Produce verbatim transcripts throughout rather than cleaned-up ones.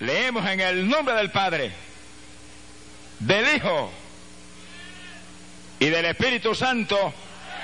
Leemos en el nombre del Padre, del Hijo y del Espíritu Santo.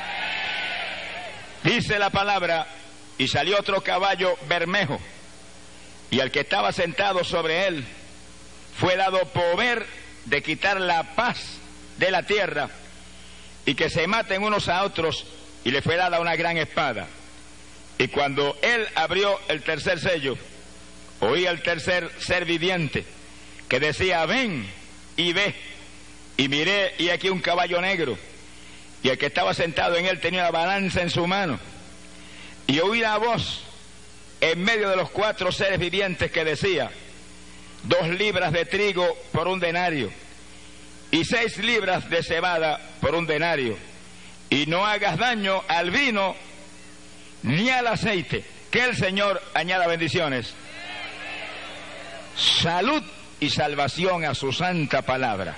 Dice la palabra: y salió otro caballo bermejo, y al que estaba sentado sobre él fue dado poder de quitar la paz de la tierra, y que se maten unos a otros, y le fue dada una gran espada. Y cuando él abrió el tercer sello, oí al tercer ser viviente que decía: ven y ve. Y miré, y aquí un caballo negro, y el que estaba sentado en él tenía una balanza en su mano. Y oí la voz en medio de los cuatro seres vivientes que decía: dos libras de trigo por un denario, y seis libras de cebada por un denario, y no hagas daño al vino ni al aceite. Que el Señor añada bendiciones, salud y salvación a su santa palabra.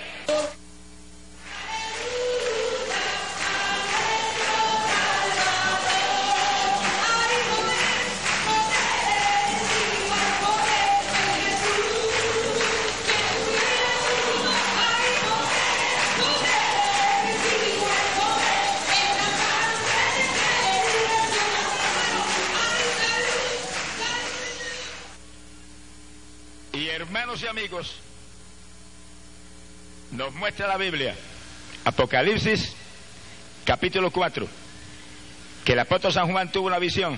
Hermanos y amigos, nos muestra la Biblia, Apocalipsis capítulo cuatro, que el apóstol San Juan tuvo una visión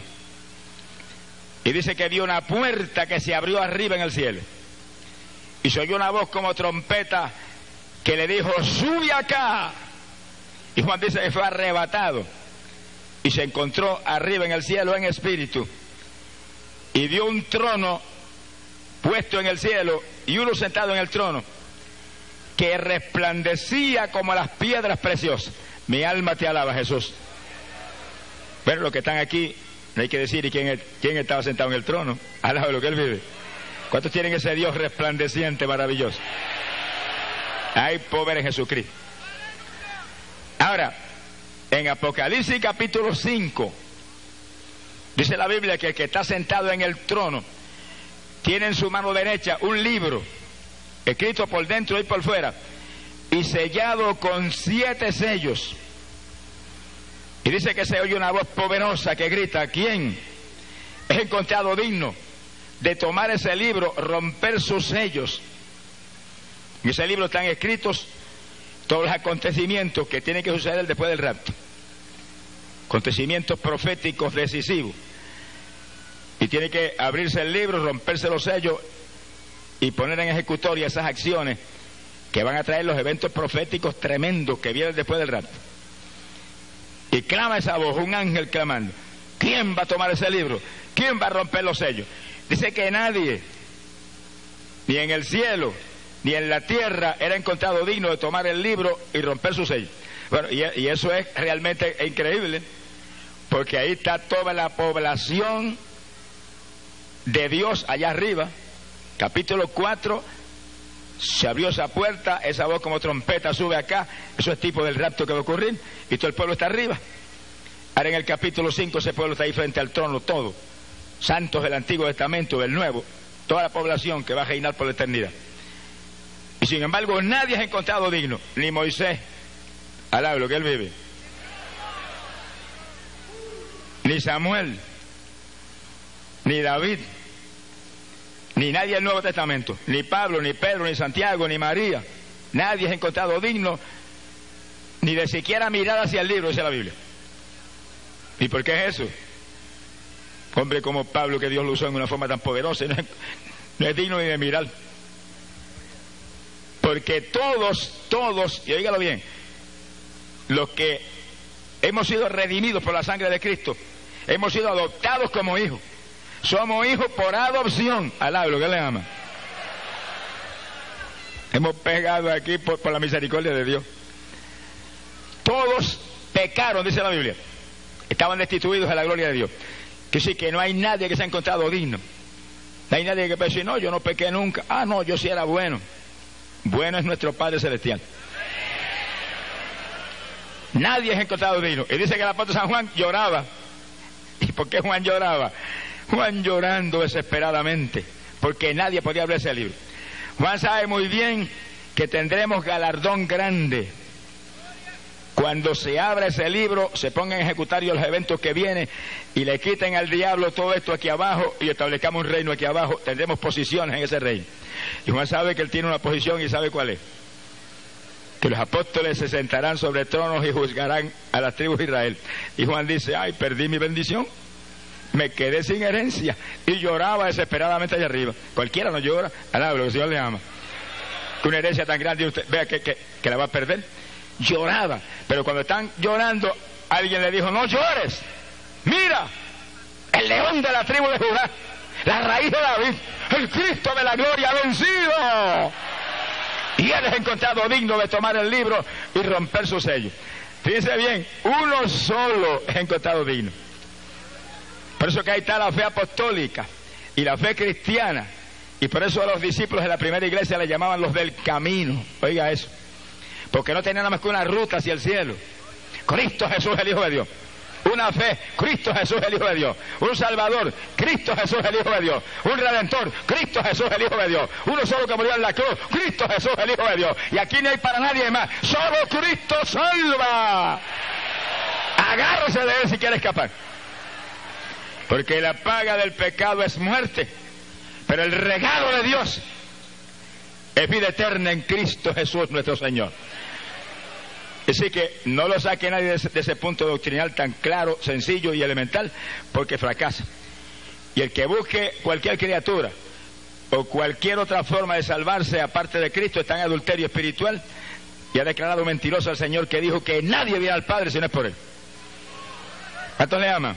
y dice que vio una puerta que se abrió arriba en el cielo, y se oyó una voz como trompeta que le dijo: sube acá. Y Juan dice que fue arrebatado y se encontró arriba en el cielo en espíritu, y vio un trono puesto en el cielo y uno sentado en el trono, que resplandecía como las piedras preciosas. Mi alma te alaba, Jesús. Pero los que están aquí, no hay que decir y quién, quién estaba sentado en el trono, al lado de lo que él vive. ¿Cuántos tienen ese Dios resplandeciente, maravilloso? Hay poder en Jesucristo. Ahora, en Apocalipsis capítulo cinco, dice la Biblia que el que está sentado en el trono tiene en su mano derecha un libro, escrito por dentro y por fuera, y sellado con siete sellos. Y dice que se oye una voz poderosa que grita: ¿quién es encontrado digno de tomar ese libro, romper sus sellos? En ese libro están escritos todos los acontecimientos que tienen que suceder después del rapto, acontecimientos proféticos decisivos. Y tiene que abrirse el libro, romperse los sellos y poner en ejecutoria esas acciones que van a traer los eventos proféticos tremendos que vienen después del rapto. Y clama esa voz, un ángel clamando: ¿quién va a tomar ese libro? ¿Quién va a romper los sellos? Dice que nadie, ni en el cielo, ni en la tierra, era encontrado digno de tomar el libro y romper su sello. Bueno, y, y eso es realmente increíble, porque ahí está toda la población de Dios allá arriba. Capítulo cuatro, se abrió esa puerta, esa voz como trompeta sube acá. Eso es tipo del rapto que va a ocurrir, y todo el pueblo está arriba. Ahora en el capítulo cinco, ese pueblo está ahí frente al trono, todo, santos del Antiguo Testamento, del Nuevo, toda la población que va a reinar por la eternidad. Y sin embargo nadie es encontrado digno, ni Moisés, alaba lo que él vive, ni Samuel, ni David, ni nadie del Nuevo Testamento, ni Pablo, ni Pedro, ni Santiago, ni María. Nadie es encontrado digno ni de siquiera mirar hacia el libro, dice la Biblia. ¿Y por qué es eso? Hombre como Pablo, que Dios lo usó en una forma tan poderosa, no es, no es digno ni de mirar. Porque todos, todos, y oígalo bien, los que hemos sido redimidos por la sangre de Cristo, hemos sido adoptados como hijos. Somos hijos por adopción, alaba lo que le ama. Hemos pegado aquí por, por la misericordia de Dios. Todos pecaron, dice la Biblia, estaban destituidos de la gloria de Dios. Que sí, que no hay nadie que se ha encontrado digno. No hay nadie que pueda decir: no, yo no pequé nunca. Ah, no, yo sí era bueno. Bueno es nuestro Padre Celestial. Nadie es encontrado digno. Y dice que el apóstol San Juan lloraba. ¿Y por qué Juan lloraba? Juan llorando desesperadamente porque nadie podía abrir ese libro. Juan sabe muy bien que tendremos galardón grande cuando se abra ese libro, se pongan en ejecutario los eventos que vienen y le quiten al diablo todo esto aquí abajo y establezcamos un reino aquí abajo. Tendremos posiciones en ese reino. Y Juan sabe que él tiene una posición y sabe cuál es: que los apóstoles se sentarán sobre tronos y juzgarán a las tribus de Israel. Y Juan dice: ay, perdí mi bendición, me quedé sin herencia. Y lloraba desesperadamente allá arriba. Cualquiera no llora, alaba lo que el Señor le ama. Que una herencia tan grande, usted vea que, que, que la va a perder. Lloraba, pero cuando están llorando, alguien le dijo: no llores, mira, el león de la tribu de Judá, la raíz de David, el Cristo de la gloria ha vencido, y él es encontrado digno de tomar el libro y romper su sello. Fíjense bien, uno solo es encontrado digno. Por eso que ahí está la fe apostólica y la fe cristiana, y por eso a los discípulos de la primera iglesia le llamaban los del camino. Oiga eso, porque no tenían nada más que una ruta hacia el cielo: Cristo Jesús, el Hijo de Dios. Una fe: Cristo Jesús, el Hijo de Dios. Un Salvador: Cristo Jesús, el Hijo de Dios. Un Redentor: Cristo Jesús, el Hijo de Dios. Uno solo que murió en la cruz: Cristo Jesús, el Hijo de Dios. Y aquí no hay para nadie más, solo Cristo salva. Agárrese de él si quiere escapar, porque la paga del pecado es muerte, pero el regalo de Dios es vida eterna en Cristo Jesús nuestro Señor. Así que no lo saque nadie de ese, de ese punto doctrinal tan claro, sencillo y elemental, porque fracasa. Y el que busque cualquier criatura o cualquier otra forma de salvarse aparte de Cristo está en adulterio espiritual y ha declarado mentiroso al Señor, que dijo que nadie viene al Padre si no es por Él. ¿Cuántos le aman?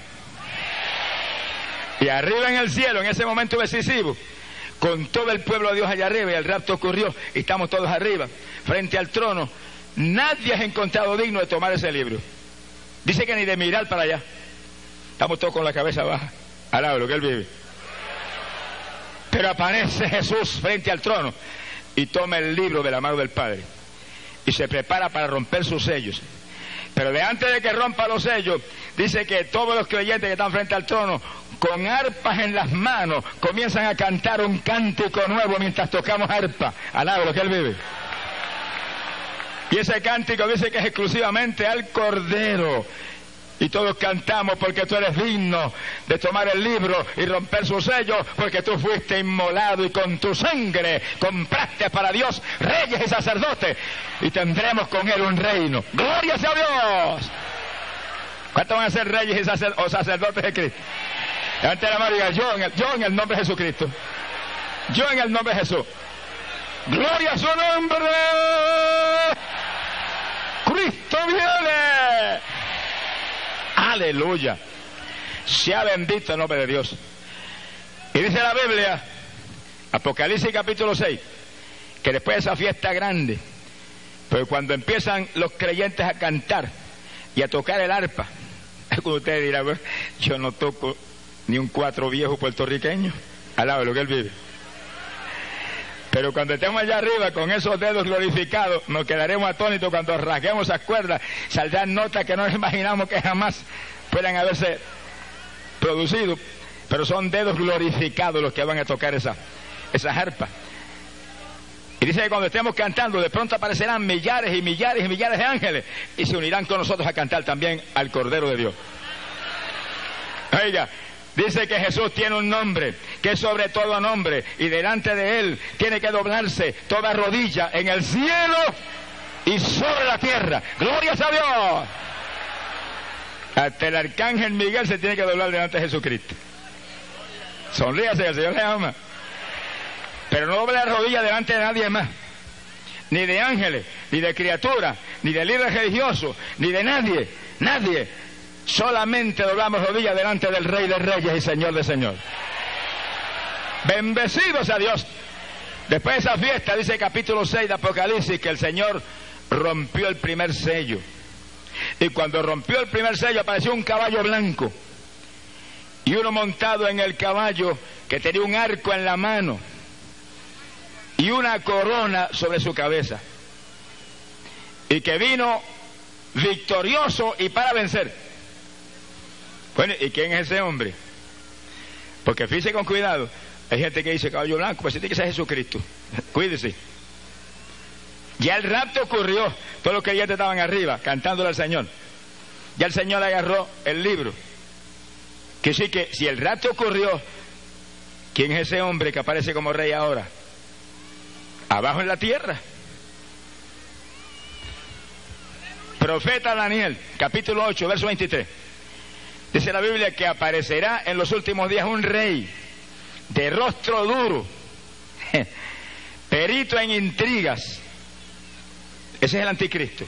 Y arriba en el cielo, en ese momento decisivo, con todo el pueblo de Dios allá arriba, y el rapto ocurrió y estamos todos arriba frente al trono, nadie es encontrado digno de tomar ese libro. Dice que ni de mirar para allá. Estamos todos con la cabeza baja, al lado de lo que Él vive. Pero aparece Jesús frente al trono y toma el libro de la mano del Padre y se prepara para romper sus sellos. Pero de antes de que rompa los sellos, dice que todos los creyentes que están frente al trono, con arpas en las manos, comienzan a cantar un cántico nuevo mientras tocamos arpa, al lado de lo que Él vive. Y ese cántico dice que es exclusivamente al Cordero. Y todos cantamos: porque tú eres digno de tomar el libro y romper su sello, porque tú fuiste inmolado y con tu sangre compraste para Dios reyes y sacerdotes, y tendremos con Él un reino. ¡Gloria sea a Dios! ¿Cuántos van a ser reyes y sacer o sacerdotes de Cristo? Levante la mano y diga: yo en, el, yo en el nombre de Jesucristo. Yo en el nombre de Jesús. ¡Gloria a su nombre! ¡Cristo viene! ¡Aleluya! Sea bendito el nombre de Dios. Y dice la Biblia, Apocalipsis capítulo seis, que después de esa fiesta grande, pues cuando empiezan los creyentes a cantar y a tocar el arpa, es cuando ustedes dirán: bueno, yo no toco ni un cuatro viejo puertorriqueño, al lado de lo que Él vive. Pero cuando estemos allá arriba con esos dedos glorificados, nos quedaremos atónitos cuando rasguemos esas cuerdas. Saldrán notas que no nos imaginamos que jamás puedan haberse producido, pero son dedos glorificados los que van a tocar esa, esas arpas. Y dice que cuando estemos cantando, de pronto aparecerán millares y millares y millares de ángeles y se unirán con nosotros a cantar también al Cordero de Dios. Oiga, dice que Jesús tiene un nombre, que es sobre todo nombre, y delante de Él tiene que doblarse toda rodilla en el cielo y sobre la tierra. ¡Gloria a Dios! Hasta el arcángel Miguel se tiene que doblar delante de Jesucristo. Sonríase, el Señor le ama. Pero no doble la rodilla delante de nadie más, ni de ángeles, ni de criaturas, ni de líderes religiosos, ni de nadie, nadie. Solamente doblamos rodillas delante del Rey de Reyes y Señor de Señores. Bendecido sea Dios. Después de esa fiesta, dice capítulo seis de Apocalipsis, que el Señor rompió el primer sello. Y cuando rompió el primer sello, apareció un caballo blanco. Y uno montado en el caballo, que tenía un arco en la mano y una corona sobre su cabeza. Y que vino victorioso y para vencer. Bueno, ¿y quién es ese hombre? Porque fíjese con cuidado, Hay gente que dice caballo blanco, pues tiene que ser Jesucristo. Cuídese. Ya el rapto ocurrió. Todos los creyentes estaban arriba, cantándole al Señor. Ya el Señor agarró el libro. Que sí que si el rapto ocurrió, ¿quién es ese hombre que aparece como rey ahora? Abajo en la tierra. Profeta Daniel, capítulo ocho, verso veintitrés. Dice la Biblia que aparecerá en los últimos días un rey de rostro duro, perito en intrigas. Ese es el anticristo.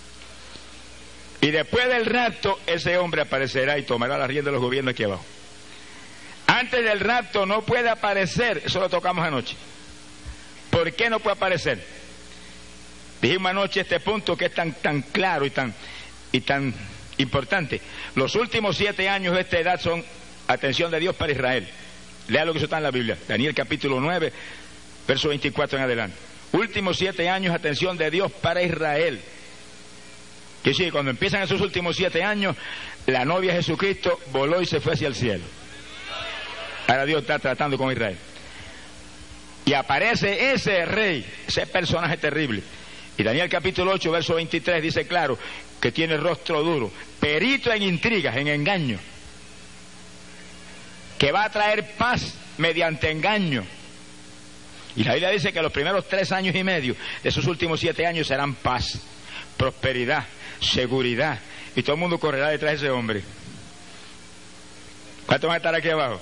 Y después del rapto, ese hombre aparecerá y tomará la rienda de los gobiernos aquí abajo. Antes del rapto no puede aparecer, eso lo tocamos anoche. ¿Por qué no puede aparecer? Dijimos anoche este punto que es tan, tan claro y tan, y tan importante. Los últimos siete años de esta edad son atención de Dios para Israel. Lea lo que eso está en la Biblia. Daniel capítulo nueve, verso veinticuatro en adelante. Últimos siete años, atención de Dios para Israel. Que sí, cuando empiezan esos últimos siete años, la novia Jesucristo voló y se fue hacia el cielo. Ahora Dios está tratando con Israel. Y aparece ese rey, ese personaje terrible. Y Daniel capítulo ocho, verso veintitrés dice claro que tiene rostro duro, perito en intrigas, en engaño, que va a traer paz mediante engaño. Y la Biblia dice que los primeros tres años y medio de esos últimos siete años serán paz, prosperidad, seguridad, y todo el mundo correrá detrás de ese hombre. ¿Cuántos van a estar aquí abajo?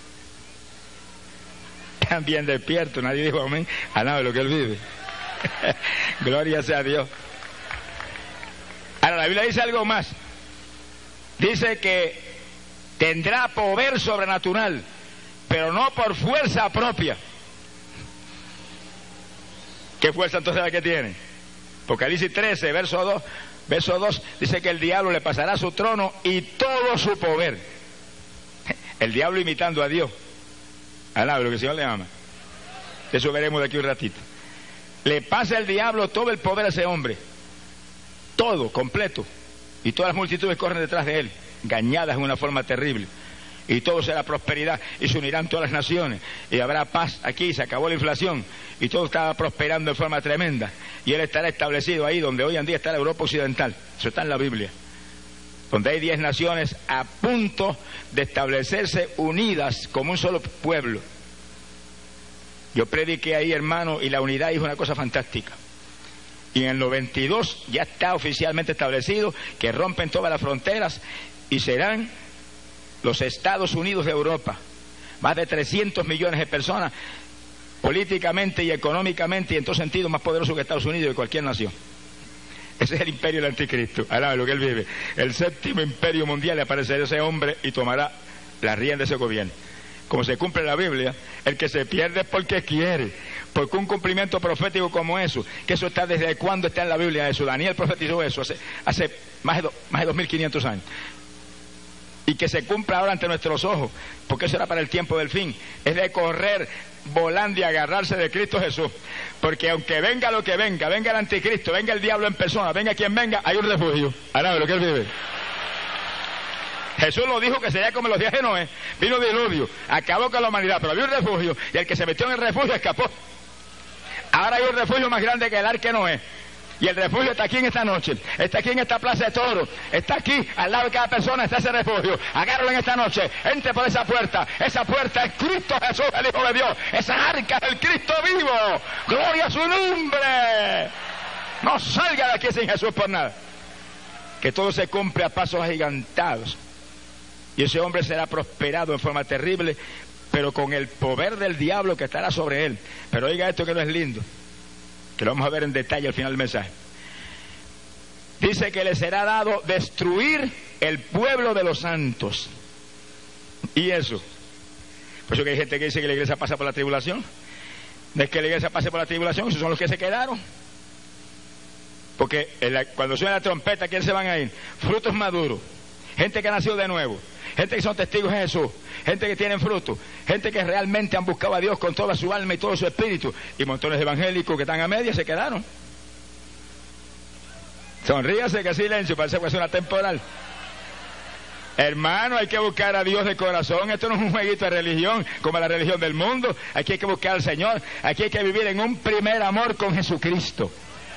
Están bien despiertos, nadie dijo amén a nada de lo que él vive. Gloria sea a Dios. Ahora la Biblia dice algo más. Dice que tendrá poder sobrenatural, pero no por fuerza propia. ¿Qué fuerza entonces la que tiene? Apocalipsis trece, verso dos, verso dos, dice que el diablo le pasará su trono y todo su poder. El diablo imitando a Dios. Alaba lo que el Señor le ama. Eso veremos de aquí un ratito. Le pasa el diablo todo el poder a ese hombre. Todo, completo. Y todas las multitudes corren detrás de él, engañadas en una forma terrible. Y todo será prosperidad, y se unirán todas las naciones, y habrá paz aquí, se acabó la inflación, y todo estaba prosperando en forma tremenda, y él estará establecido ahí donde hoy en día está la Europa Occidental. Eso está en la Biblia, donde hay diez naciones a punto de establecerse unidas como un solo pueblo. Yo prediqué ahí, hermano, y la unidad es una cosa fantástica. Y en el noventa y dos ya está oficialmente establecido que rompen todas las fronteras y serán los Estados Unidos de Europa. Más de trescientos millones de personas, políticamente y económicamente y en todo sentido más poderoso que Estados Unidos y cualquier nación. Ese es el imperio del anticristo. Alaba lo que él vive. El séptimo imperio mundial, le aparecerá ese hombre y tomará la rienda de ese gobierno. Como se cumple en la Biblia, el que se pierde es porque quiere. Porque un cumplimiento profético como eso, que eso está desde cuándo está en la Biblia eso. Daniel profetizó eso hace, hace más de, do, más de dos mil quinientos años. Y que se cumpla ahora ante nuestros ojos, porque eso era para el tiempo del fin, es de correr volando y agarrarse de Cristo Jesús, porque aunque venga lo que venga, venga el anticristo, venga el diablo en persona, venga quien venga, hay un refugio. Alaba lo que él vive. Jesús lo dijo que sería como los días de Noé, vino diluvio, acabó con la humanidad, pero había un refugio, y el que se metió en el refugio escapó. Ahora hay un refugio más grande que el arca de Noé. Y el refugio está aquí en esta noche, está aquí en esta plaza de toros, está aquí, al lado de cada persona está ese refugio. Agárralo en esta noche, entre por esa puerta, esa puerta es Cristo Jesús, el Hijo de Dios, esa arca es el Cristo vivo, gloria a su nombre. No salga de aquí sin Jesús por nada. Que todo se cumple a pasos agigantados. Y ese hombre será prosperado en forma terrible, pero con el poder del diablo que estará sobre él. Pero oiga esto que no es lindo, que lo vamos a ver en detalle al final del mensaje. Dice que le será dado destruir el pueblo de los santos. ¿Y eso? Por eso que hay gente que dice que la iglesia pasa por la tribulación. No es que la iglesia pase por la tribulación, esos son los que se quedaron. Porque la, cuando suena la trompeta, ¿quiénes se van a ir? Frutos maduros, gente que ha nacido de nuevo, gente que son testigos de Jesús, gente que tienen fruto, gente que realmente han buscado a Dios con toda su alma y todo su espíritu, y montones de evangélicos que están a media se quedaron. Sonríase, que silencio, parece que es una temporal. Hermano, hay que buscar a Dios de corazón. Esto no es un jueguito de religión como la religión del mundo. Aquí hay que buscar al Señor. Aquí hay que vivir en un primer amor con Jesucristo.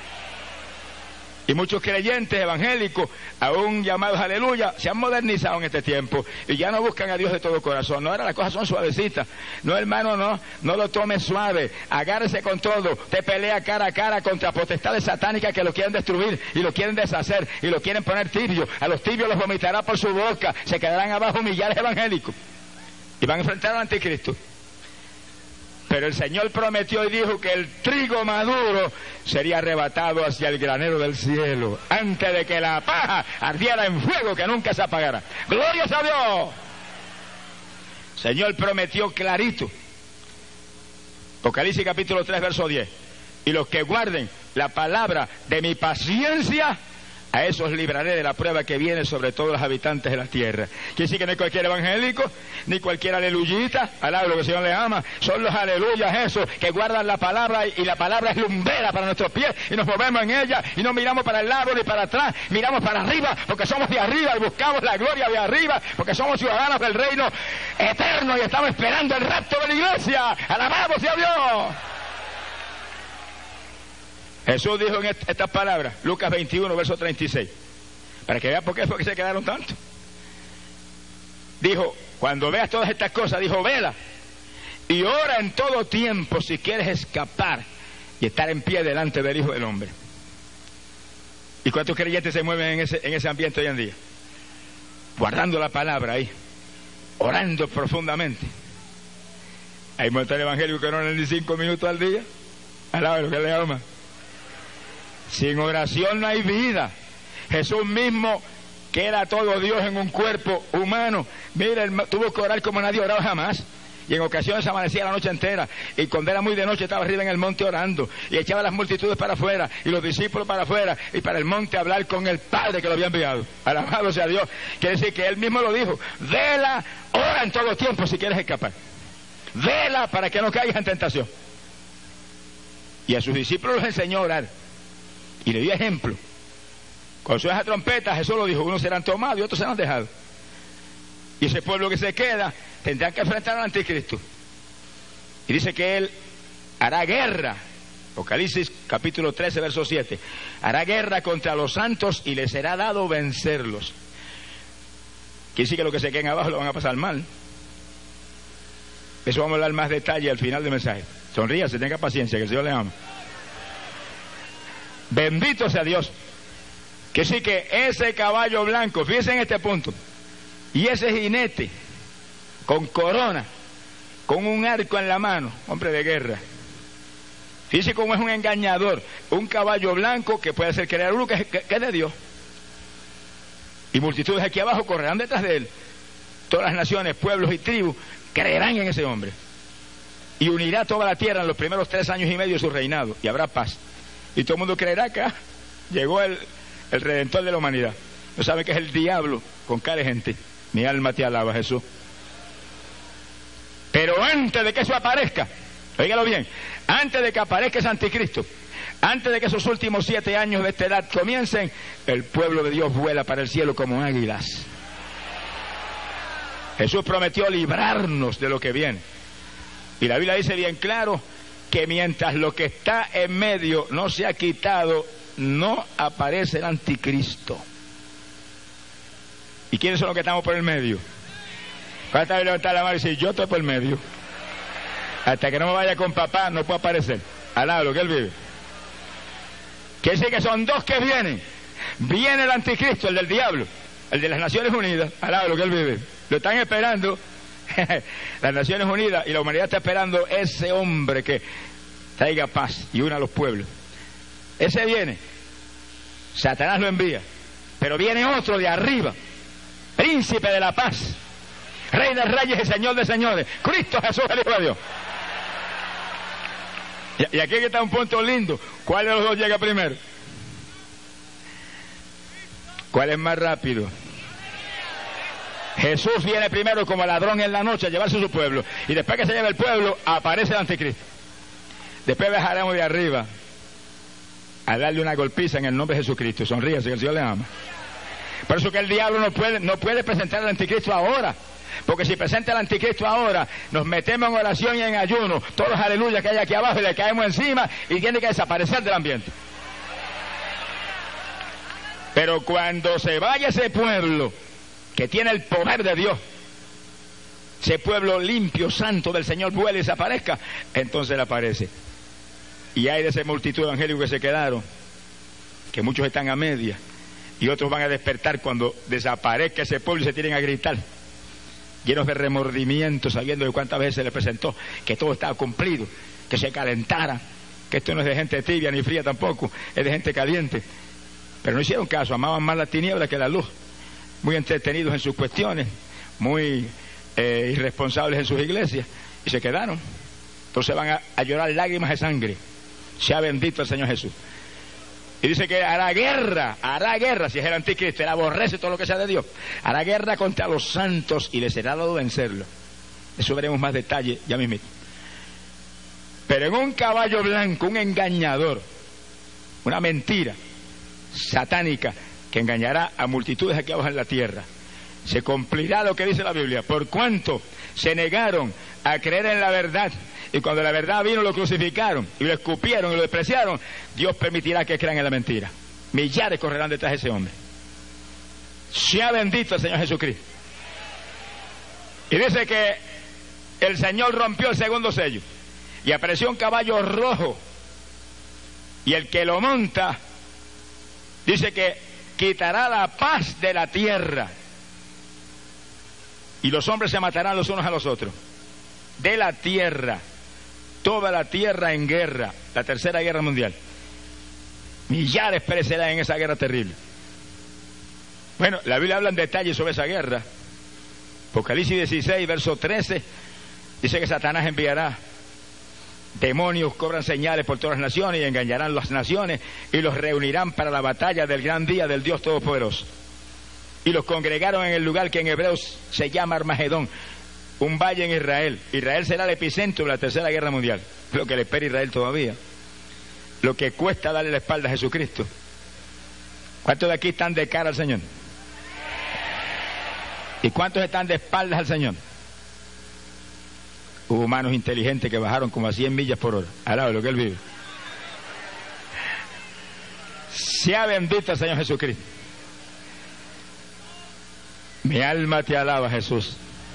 Y muchos creyentes evangélicos, aún llamados aleluya, se han modernizado en este tiempo y ya no buscan a Dios de todo corazón. No, ahora las cosas son suavecitas. No, hermano, no, no lo tome suave. Agárrese con todo. Te pelea cara a cara contra potestades satánicas que lo quieren destruir y lo quieren deshacer y lo quieren poner tibio. A los tibios los vomitará por su boca. Se quedarán abajo millares evangélicos y van a enfrentar al anticristo. Pero el Señor prometió y dijo que el trigo maduro sería arrebatado hacia el granero del cielo antes de que la paja ardiera en fuego que nunca se apagara. ¡Gloria a Dios! El Señor prometió clarito. Apocalipsis capítulo tres, verso diez. Y los que guarden la palabra de mi paciencia, a esos libraré de la prueba que viene sobre todos los habitantes de la tierra. Quiere decir que no es cualquier evangélico, ni cualquier aleluyita, alaba lo que el Señor le ama, son los aleluyas esos que guardan la palabra y, y la palabra es lumbrera para nuestros pies y nos movemos en ella y no miramos para el lado ni para atrás, miramos para arriba porque somos de arriba y buscamos la gloria de arriba porque somos ciudadanos del reino eterno y estamos esperando el rapto de la iglesia. ¡Alabamos a Dios! Jesús dijo en estas palabras, Lucas veintiuno, verso treinta y seis, para que vean por qué fue que se quedaron tanto. Dijo, cuando veas todas estas cosas, dijo, vela y ora en todo tiempo si quieres escapar y estar en pie delante del Hijo del Hombre. ¿Y cuántos creyentes se mueven en ese, en ese ambiente hoy en día? Guardando la palabra ahí, orando profundamente. Hay montones evangélicos que no oran ni cinco minutos al día. Alaba lo que le ama. Sin oración no hay vida. Jesús mismo, que era todo Dios en un cuerpo humano, mira, tuvo que orar como nadie oraba jamás. Y en ocasiones amanecía la noche entera. Y cuando era muy de noche estaba arriba en el monte orando. Y echaba las multitudes para afuera. Y los discípulos para afuera. Y para el monte a hablar con el Padre que lo había enviado. Alabado sea Dios. Quiere decir que Él mismo lo dijo. Vela, ora en todo tiempo si quieres escapar. Vela para que no caigas en tentación. Y a sus discípulos los enseñó a orar. Y le dio ejemplo. Con su esa trompeta Jesús lo dijo, unos serán tomados y otros serán dejados. Y ese pueblo que se queda tendrán que enfrentar al anticristo. Y dice que él hará guerra. Apocalipsis capítulo trece, verso siete. Hará guerra contra los santos y les será dado vencerlos. Quiere decir que los que se queden abajo lo van a pasar mal. Eso vamos a hablar más detalle al final del mensaje. Sonríase, tenga paciencia, que el Señor le ama. Bendito sea Dios. Que sí que ese caballo blanco, fíjense en este punto, y ese jinete con corona, con un arco en la mano, hombre de guerra. Fíjense cómo es un engañador, un caballo blanco que puede hacer creer uno que, que, que es de Dios. Y multitudes aquí abajo correrán detrás de él. Todas las naciones, pueblos y tribus creerán en ese hombre. Y unirá toda la tierra en los primeros tres años y medio de su reinado, y habrá paz. Y todo el mundo creerá que ah, llegó el, el Redentor de la humanidad. No saben que es el diablo con cara de gente. Mi alma te alaba, Jesús. Pero antes de que eso aparezca, óigalo bien, antes de que aparezca ese anticristo, antes de que esos últimos siete años de esta edad comiencen, el pueblo de Dios vuela para el cielo como águilas. Jesús prometió librarnos de lo que viene. Y la Biblia dice bien claro que mientras lo que está en medio no se ha quitado, no aparece el anticristo. ¿Y quiénes son los que estamos por el medio? ¿Cuántas veces levantar la mano y decir, yo estoy por el medio? Hasta que no me vaya con papá, no puedo aparecer. Alaba lo que él vive. Quiere decir que son dos que vienen. Viene el anticristo, el del diablo, el de las Naciones Unidas. Alaba lo que él vive. Lo están esperando las Naciones Unidas y la humanidad está esperando ese hombre que traiga paz y una a los pueblos. Ese viene. Satanás lo envía. Pero viene otro de arriba. Príncipe de la paz. Rey de reyes y Señor de señores. Cristo Jesús, el Hijo de Dios. Y, y aquí está un punto lindo. ¿Cuál de los dos llega primero? ¿Cuál es más rápido? Jesús viene primero como ladrón en la noche a llevarse a su pueblo. Y después que se lleva el pueblo, aparece el anticristo. Después bajaremos de arriba a darle una golpiza en el nombre de Jesucristo. Sonríase, que el Señor le ama. Por eso que el diablo no puede, no puede presentar al anticristo ahora. Porque si presenta el anticristo ahora, nos metemos en oración y en ayuno, todos los aleluyas que hay aquí abajo y le caemos encima y tiene que desaparecer del ambiente. Pero cuando se vaya ese pueblo que tiene el poder de Dios, ese pueblo limpio, santo del Señor, vuela y desaparezca, entonces él aparece. Y hay de esa multitud evangélicos que se quedaron, que muchos están a media, y otros van a despertar cuando desaparezca ese pueblo y se tienen a gritar, llenos de remordimiento, sabiendo de cuántas veces se le presentó que todo estaba cumplido, que se calentara, que esto no es de gente tibia ni fría tampoco, es de gente caliente. Pero no hicieron caso, amaban más la tiniebla que la luz, muy entretenidos en sus cuestiones, muy eh, irresponsables en sus iglesias, y se quedaron. Entonces van a, a llorar lágrimas de sangre. Sea bendito el Señor Jesús. Y dice que hará guerra, hará guerra, si es el anticristo, él aborrece todo lo que sea de Dios, hará guerra contra los santos y les será dado vencerlo. Eso veremos más detalle ya mismo. Pero en un caballo blanco, un engañador, una mentira satánica que engañará a multitudes aquí abajo en la tierra, se cumplirá lo que dice la Biblia, por cuanto se negaron a creer en la verdad, y cuando la verdad vino lo crucificaron y lo escupieron y lo despreciaron, Dios permitirá que crean en la mentira. Millares correrán detrás de ese hombre. Sea bendito el Señor Jesucristo. Y dice que el Señor rompió el segundo sello y apareció un caballo rojo, y el que lo monta dice que quitará la paz de la tierra, y los hombres se matarán los unos a los otros. De la tierra, toda la tierra en guerra, la tercera guerra mundial. Millares perecerán en esa guerra terrible. Bueno, la Biblia habla en detalle sobre esa guerra. Apocalipsis dieciséis, verso trece, dice que Satanás enviará demonios, cobran señales por todas las naciones y engañarán las naciones y los reunirán para la batalla del gran día del Dios Todopoderoso. Y los congregaron en el lugar que en hebreo se llama Armagedón, un valle en Israel. Israel será el epicentro de la tercera guerra mundial. Lo que le espera a Israel todavía. Lo que cuesta darle la espalda a Jesucristo. ¿Cuántos de aquí están de cara al Señor? ¿Y cuántos están de espaldas al Señor? Hubo humanos inteligentes que bajaron como a cien millas por hora, al lado de lo que Él vive. Sea bendito el Señor Jesucristo. Mi alma te alaba, Jesús.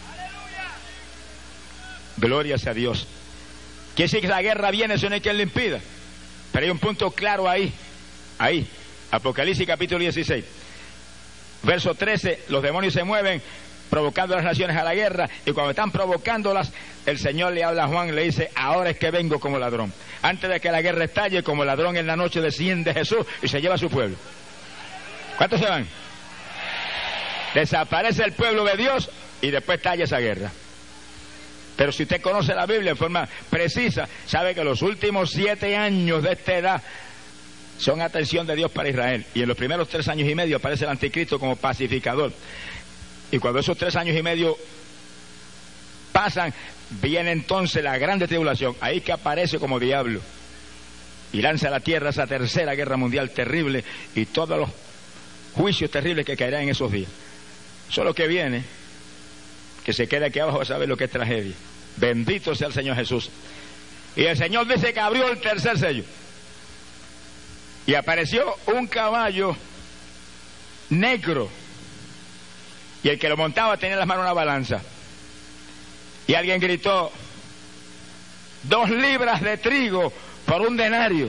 Gloria sea a Dios. Quiere decir que la guerra viene, eso no hay quien le impida. Pero hay un punto claro ahí, ahí, Apocalipsis capítulo dieciséis, verso trece, los demonios se mueven provocando a las naciones a la guerra, y cuando están provocándolas, el Señor le habla a Juan y le dice, ahora es que vengo como ladrón. Antes de que la guerra estalle, como ladrón en la noche desciende Jesús y se lleva a su pueblo. ¿Cuántos se van? Desaparece el pueblo de Dios y después estalla esa guerra. Pero si usted conoce la Biblia en forma precisa, sabe que los últimos siete años de esta edad son atención de Dios para Israel. Y en los primeros tres años y medio aparece el anticristo como pacificador. Y cuando esos tres años y medio pasan, viene entonces la grande tribulación. Ahí que aparece como diablo. Y lanza a la tierra esa tercera guerra mundial terrible y todos los juicios terribles que caerán en esos días. Eso es lo que viene. Que se quede aquí abajo a saber lo que es tragedia. Bendito sea el Señor Jesús. Y el Señor dice que abrió el tercer sello. Y apareció un caballo negro. Y el que lo montaba tenía en las manos una balanza. Y alguien gritó, dos libras de trigo por un denario.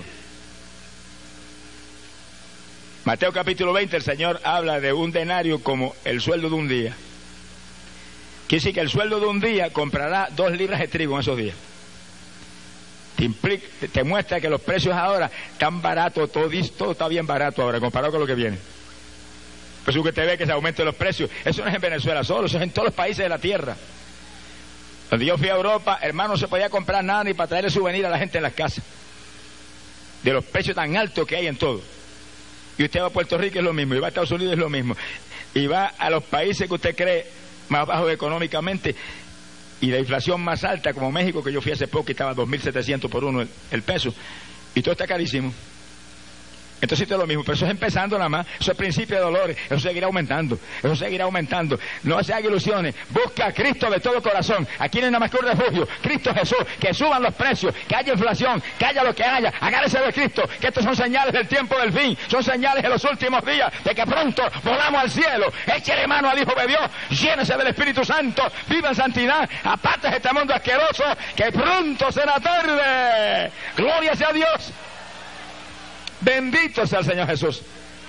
Mateo capítulo veinte, el Señor habla de un denario como el sueldo de un día. Quiere decir que el sueldo de un día comprará dos libras de trigo en esos días. Te, implica, te muestra que los precios ahora están baratos, todo, todo está bien barato ahora comparado con lo que viene. Por eso que te ve que se aumentan los precios. Eso no es en Venezuela solo, eso es en todos los países de la tierra. Cuando yo fui a Europa, hermano, no se podía comprar nada ni para traerle souvenir a la gente en las casas. De los precios tan altos que hay en todo. Y usted va a Puerto Rico es lo mismo, y va a Estados Unidos es lo mismo. Y va a los países que usted cree más bajos económicamente y la inflación más alta, como México, que yo fui hace poco y estaba dos mil setecientos por uno el, el peso, y todo está carísimo. Entonces es lo mismo, pero eso es empezando nada más, eso es principio de dolores, eso seguirá aumentando, eso seguirá aumentando. No se haga ilusiones, busca a Cristo de todo corazón. Aquí no hay nada más que un refugio, Cristo Jesús, que suban los precios, que haya inflación, que haya lo que haya, agárrese de Cristo, que estos son señales del tiempo del fin, son señales de los últimos días, de que pronto volamos al cielo. Échele mano al Hijo de Dios, llénese del Espíritu Santo, viva en santidad, aparte de este mundo asqueroso, que pronto será tarde. Gloria sea a Dios. Bendito sea el Señor Jesús.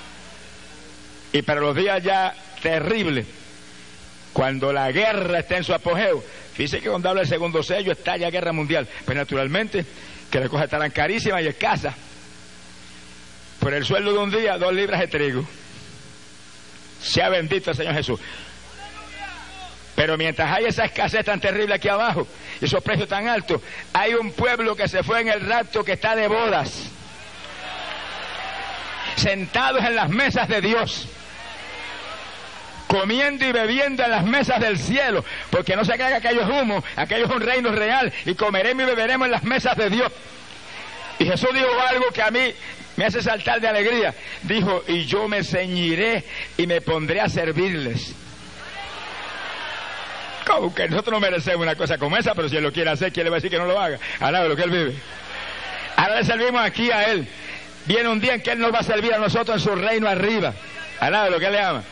Y para los días ya terribles, cuando la guerra está en su apogeo, fíjese que cuando habla el segundo sello está ya guerra mundial, pues naturalmente que las cosas estarán carísimas y escasas. Por el sueldo de un día, dos libras de trigo. Sea bendito el Señor Jesús. Pero mientras hay esa escasez tan terrible aquí abajo, y esos precios tan altos, hay un pueblo que se fue en el rapto que está de bodas, sentados en las mesas de Dios, comiendo y bebiendo en las mesas del cielo, porque no se crea que aquello es humo, aquello es un reino real, y comeremos y beberemos en las mesas de Dios. Y Jesús dijo algo que a mí me hace saltar de alegría. Dijo, y yo me ceñiré y me pondré a servirles. Como que nosotros no merecemos una cosa como esa, pero si Él lo quiere hacer, ¿quién le va a decir que no lo haga? Ahora de lo que Él vive. Ahora le servimos aquí a Él. Viene un día en que Él nos va a servir a nosotros en su reino arriba. Al lado de lo que Él le ama.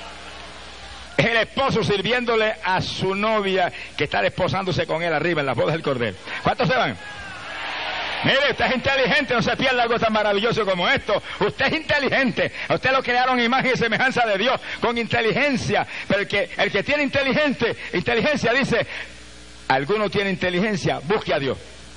Es el esposo sirviéndole a su novia que está desposándose con Él arriba en las bodas del Cordero. ¿Cuántos se van? Mire, usted es inteligente, no se pierda algo tan maravilloso como esto. Usted es inteligente. A usted lo crearon imagen y semejanza de Dios, con inteligencia. Pero el que, el que tiene inteligente, inteligencia dice, alguno tiene inteligencia, busque a Dios.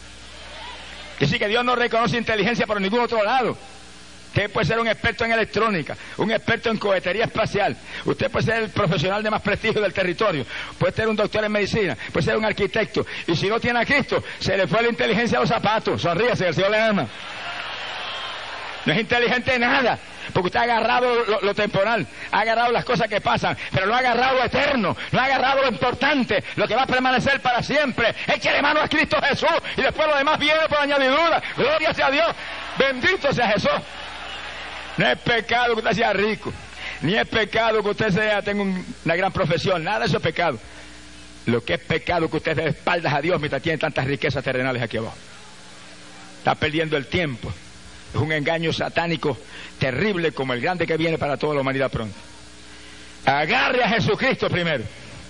Que sí, que Dios no reconoce inteligencia por ningún otro lado. Usted puede ser un experto en electrónica, un experto en cohetería espacial, usted puede ser el profesional de más prestigio del territorio, puede ser un doctor en medicina, puede ser un arquitecto, y si no tiene a Cristo, se le fue la inteligencia a los zapatos. Sonríase, el Señor le ama. No es inteligente nada, porque usted ha agarrado lo, lo temporal, ha agarrado las cosas que pasan, pero no ha agarrado lo eterno, no ha agarrado lo importante, lo que va a permanecer para siempre. Échele mano a Cristo Jesús, y después lo demás viene por añadidura. Gloria sea a Dios, bendito sea Jesús. No es pecado que usted sea rico, ni es pecado que usted sea, tenga un, una gran profesión, nada de eso es pecado. Lo que es pecado es que usted dé espaldas a Dios mientras tiene tantas riquezas terrenales aquí abajo. Está perdiendo el tiempo. Es un engaño satánico terrible como el grande que viene para toda la humanidad pronto. Agarre a Jesucristo primero.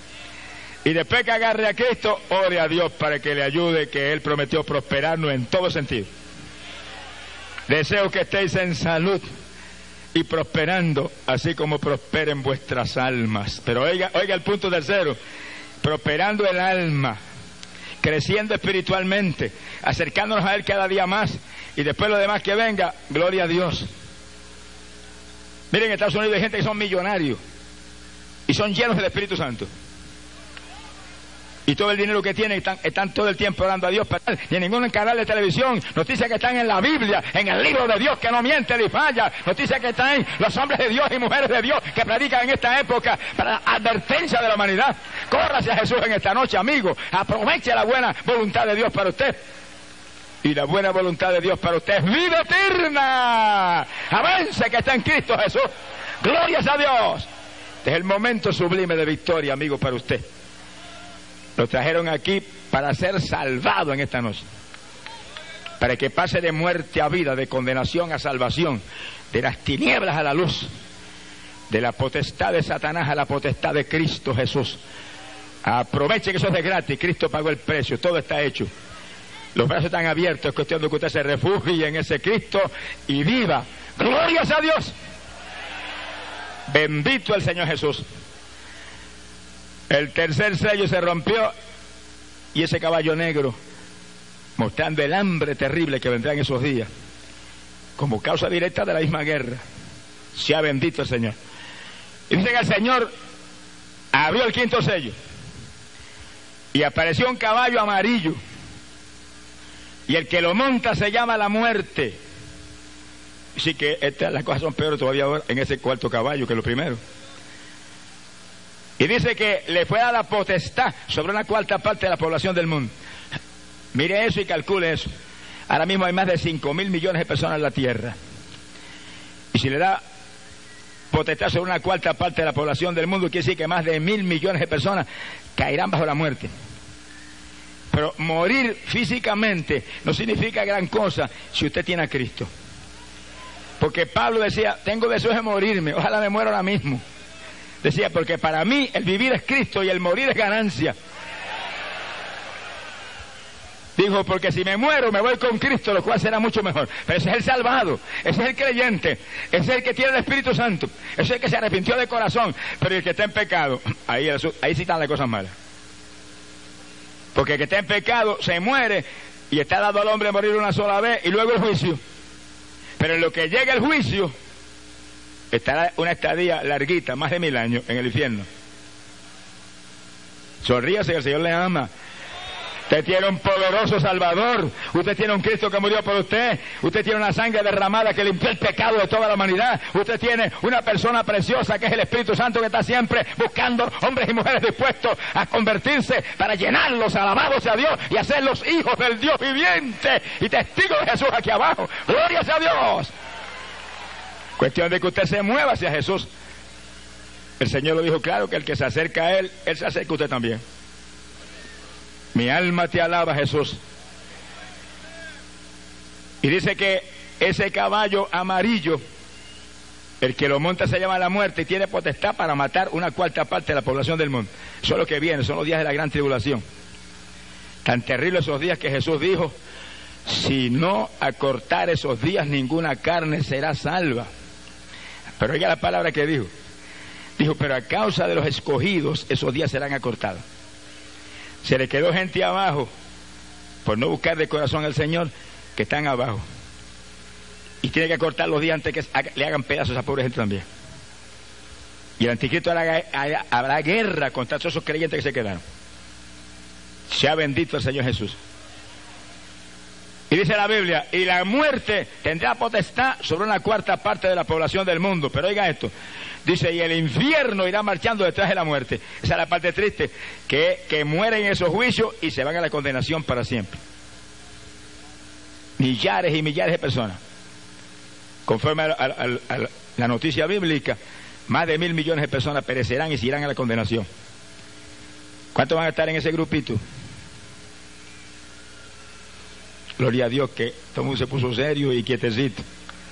Y después que agarre a Cristo, ore a Dios para que le ayude, que Él prometió prosperarnos en todo sentido. Deseo que estéis en salud y prosperando, así como prosperen vuestras almas. Pero oiga, oiga el punto tercero, prosperando el alma, creciendo espiritualmente, acercándonos a Él cada día más, y después lo demás que venga, gloria a Dios. Miren, en Estados Unidos hay gente que son millonarios y son llenos del Espíritu Santo. Y todo el dinero que tienen están, están todo el tiempo orando a Dios. Y en ningún canal de televisión, noticias que están en la Biblia, en el libro de Dios que no miente ni falla. Noticias que están los hombres de Dios y mujeres de Dios que predican en esta época para advertencia de la humanidad. Córrase a Jesús en esta noche, amigo. Aproveche la buena voluntad de Dios para usted. Y la buena voluntad de Dios para usted es vida eterna. Avance que está en Cristo Jesús. Glorias a Dios. Este es el momento sublime de victoria, amigo, para usted. Lo trajeron aquí para ser salvado en esta noche, para que pase de muerte a vida, de condenación a salvación, de las tinieblas a la luz, de la potestad de Satanás a la potestad de Cristo Jesús. Aproveche que eso es de gratis, Cristo pagó el precio, todo está hecho. Los brazos están abiertos, es cuestión de que usted se refugie en ese Cristo y viva. ¡Glorias a Dios! Bendito el Señor Jesús. El tercer sello se rompió y ese caballo negro, mostrando el hambre terrible que vendrá en esos días, como causa directa de la misma guerra. Sea bendito el Señor. Y dice que el Señor abrió el quinto sello y apareció un caballo amarillo, y el que lo monta se llama la muerte. Así que estas, las cosas son peores todavía ahora en ese cuarto caballo que lo primero. Y dice que le fue a la potestad sobre una cuarta parte de la población del mundo. Mire eso y calcule eso. Ahora mismo hay más de cinco mil millones de personas en la tierra. Y si le da potestad sobre una cuarta parte de la población del mundo, quiere decir que más de mil millones de personas caerán bajo la muerte. Pero morir físicamente no significa gran cosa si usted tiene a Cristo. Porque Pablo decía, tengo deseos de morirme, ojalá me muera ahora mismo. Decía, porque para mí el vivir es Cristo y el morir es ganancia. Dijo, porque si me muero me voy con Cristo, lo cual será mucho mejor. Pero ese es el salvado, ese es el creyente, ese es el que tiene el Espíritu Santo, ese es el que se arrepintió de corazón. Pero el que está en pecado, ahí, ahí sí están las cosas malas. Porque el que está en pecado se muere y está dado al hombre morir una sola vez y luego el juicio. Pero en lo que llega el juicio, estará una estadía larguita, más de mil años, en el infierno. Sonríase, que el Señor le ama. Usted tiene un poderoso Salvador, usted tiene un Cristo que murió por usted, usted tiene una sangre derramada que limpió el pecado de toda la humanidad, usted tiene una persona preciosa que es el Espíritu Santo que está siempre buscando hombres y mujeres dispuestos a convertirse para llenarlos, alabados a Dios y hacerlos hijos del Dios viviente y testigos de Jesús aquí abajo. ¡Gloria a Dios! Cuestión de que usted se mueva hacia Jesús. El Señor lo dijo claro, que el que se acerca a Él, Él se acerca a usted también. Mi alma te alaba, Jesús. Y dice que ese caballo amarillo, el que lo monta se llama la muerte y tiene potestad para matar una cuarta parte de la población del mundo. Eso es lo que viene, son los días de la gran tribulación. Tan terribles esos días que Jesús dijo, si no acortar esos días, ninguna carne será salva. Pero oiga la palabra que dijo. Dijo, pero a causa de los escogidos, esos días serán acortados. Se le quedó gente abajo por no buscar de corazón al Señor, que están abajo. Y tiene que cortar los días antes que le hagan pedazos a esa pobre gente también. Y el anticristo hará, hará, habrá guerra contra todos esos creyentes que se quedaron. Sea bendito el Señor Jesús. Y dice la Biblia, y la muerte tendrá potestad sobre una cuarta parte de la población del mundo. Pero oiga esto, dice, y el infierno irá marchando detrás de la muerte. Esa es la parte triste, que, que mueren en esos juicios y se van a la condenación para siempre. Millares y millares de personas. Conforme a, a, a, a la noticia bíblica, más de mil millones de personas perecerán y se irán a la condenación. ¿Cuántos van a estar en ese grupito? Gloria a Dios que todo el mundo se puso serio y quietecito.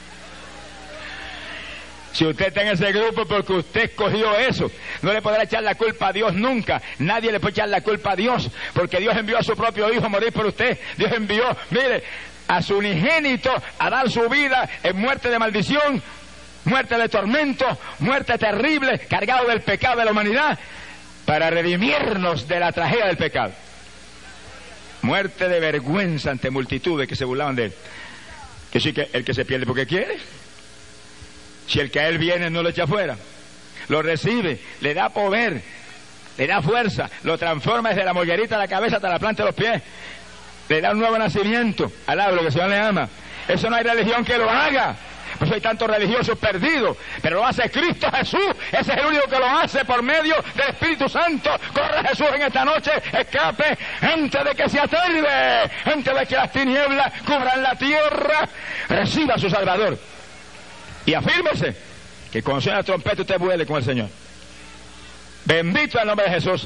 Si usted está en ese grupo porque usted escogió eso, no le podrá echar la culpa a Dios nunca. Nadie le puede echar la culpa a Dios, porque Dios envió a su propio Hijo a morir por usted. Dios envió, mire, a su unigénito a dar su vida en muerte de maldición, muerte de tormento, muerte terrible, cargado del pecado de la humanidad, para redimirnos de la tragedia del pecado. Muerte de vergüenza ante multitudes que se burlaban de él. Que sí, que el que se pierde porque quiere. Si el que a él viene no lo echa fuera, lo recibe, le da poder, le da fuerza, lo transforma desde la mollerita de la cabeza hasta la planta de los pies, le da un nuevo nacimiento. Alaba lo que el Señor le ama. Eso no hay religión que lo haga. Por eso hay tantos religiosos perdidos, pero lo hace Cristo Jesús. Ese es el único que lo hace por medio del Espíritu Santo. Corre Jesús en esta noche, escape antes de que se atarde, antes de que las tinieblas cubran la tierra. Reciba a su Salvador y afírmese que cuando suene la trompeta usted vuele con el Señor. Bendito el nombre de Jesús.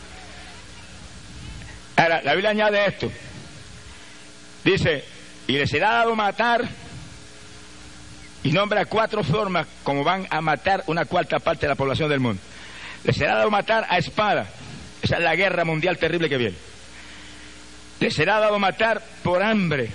Ahora, la Biblia añade esto. Dice, y les será dado matar, y nombra cuatro formas como van a matar una cuarta parte de la población del mundo. Les será dado matar a espada. Esa es la guerra mundial terrible que viene. Les será dado matar por hambre.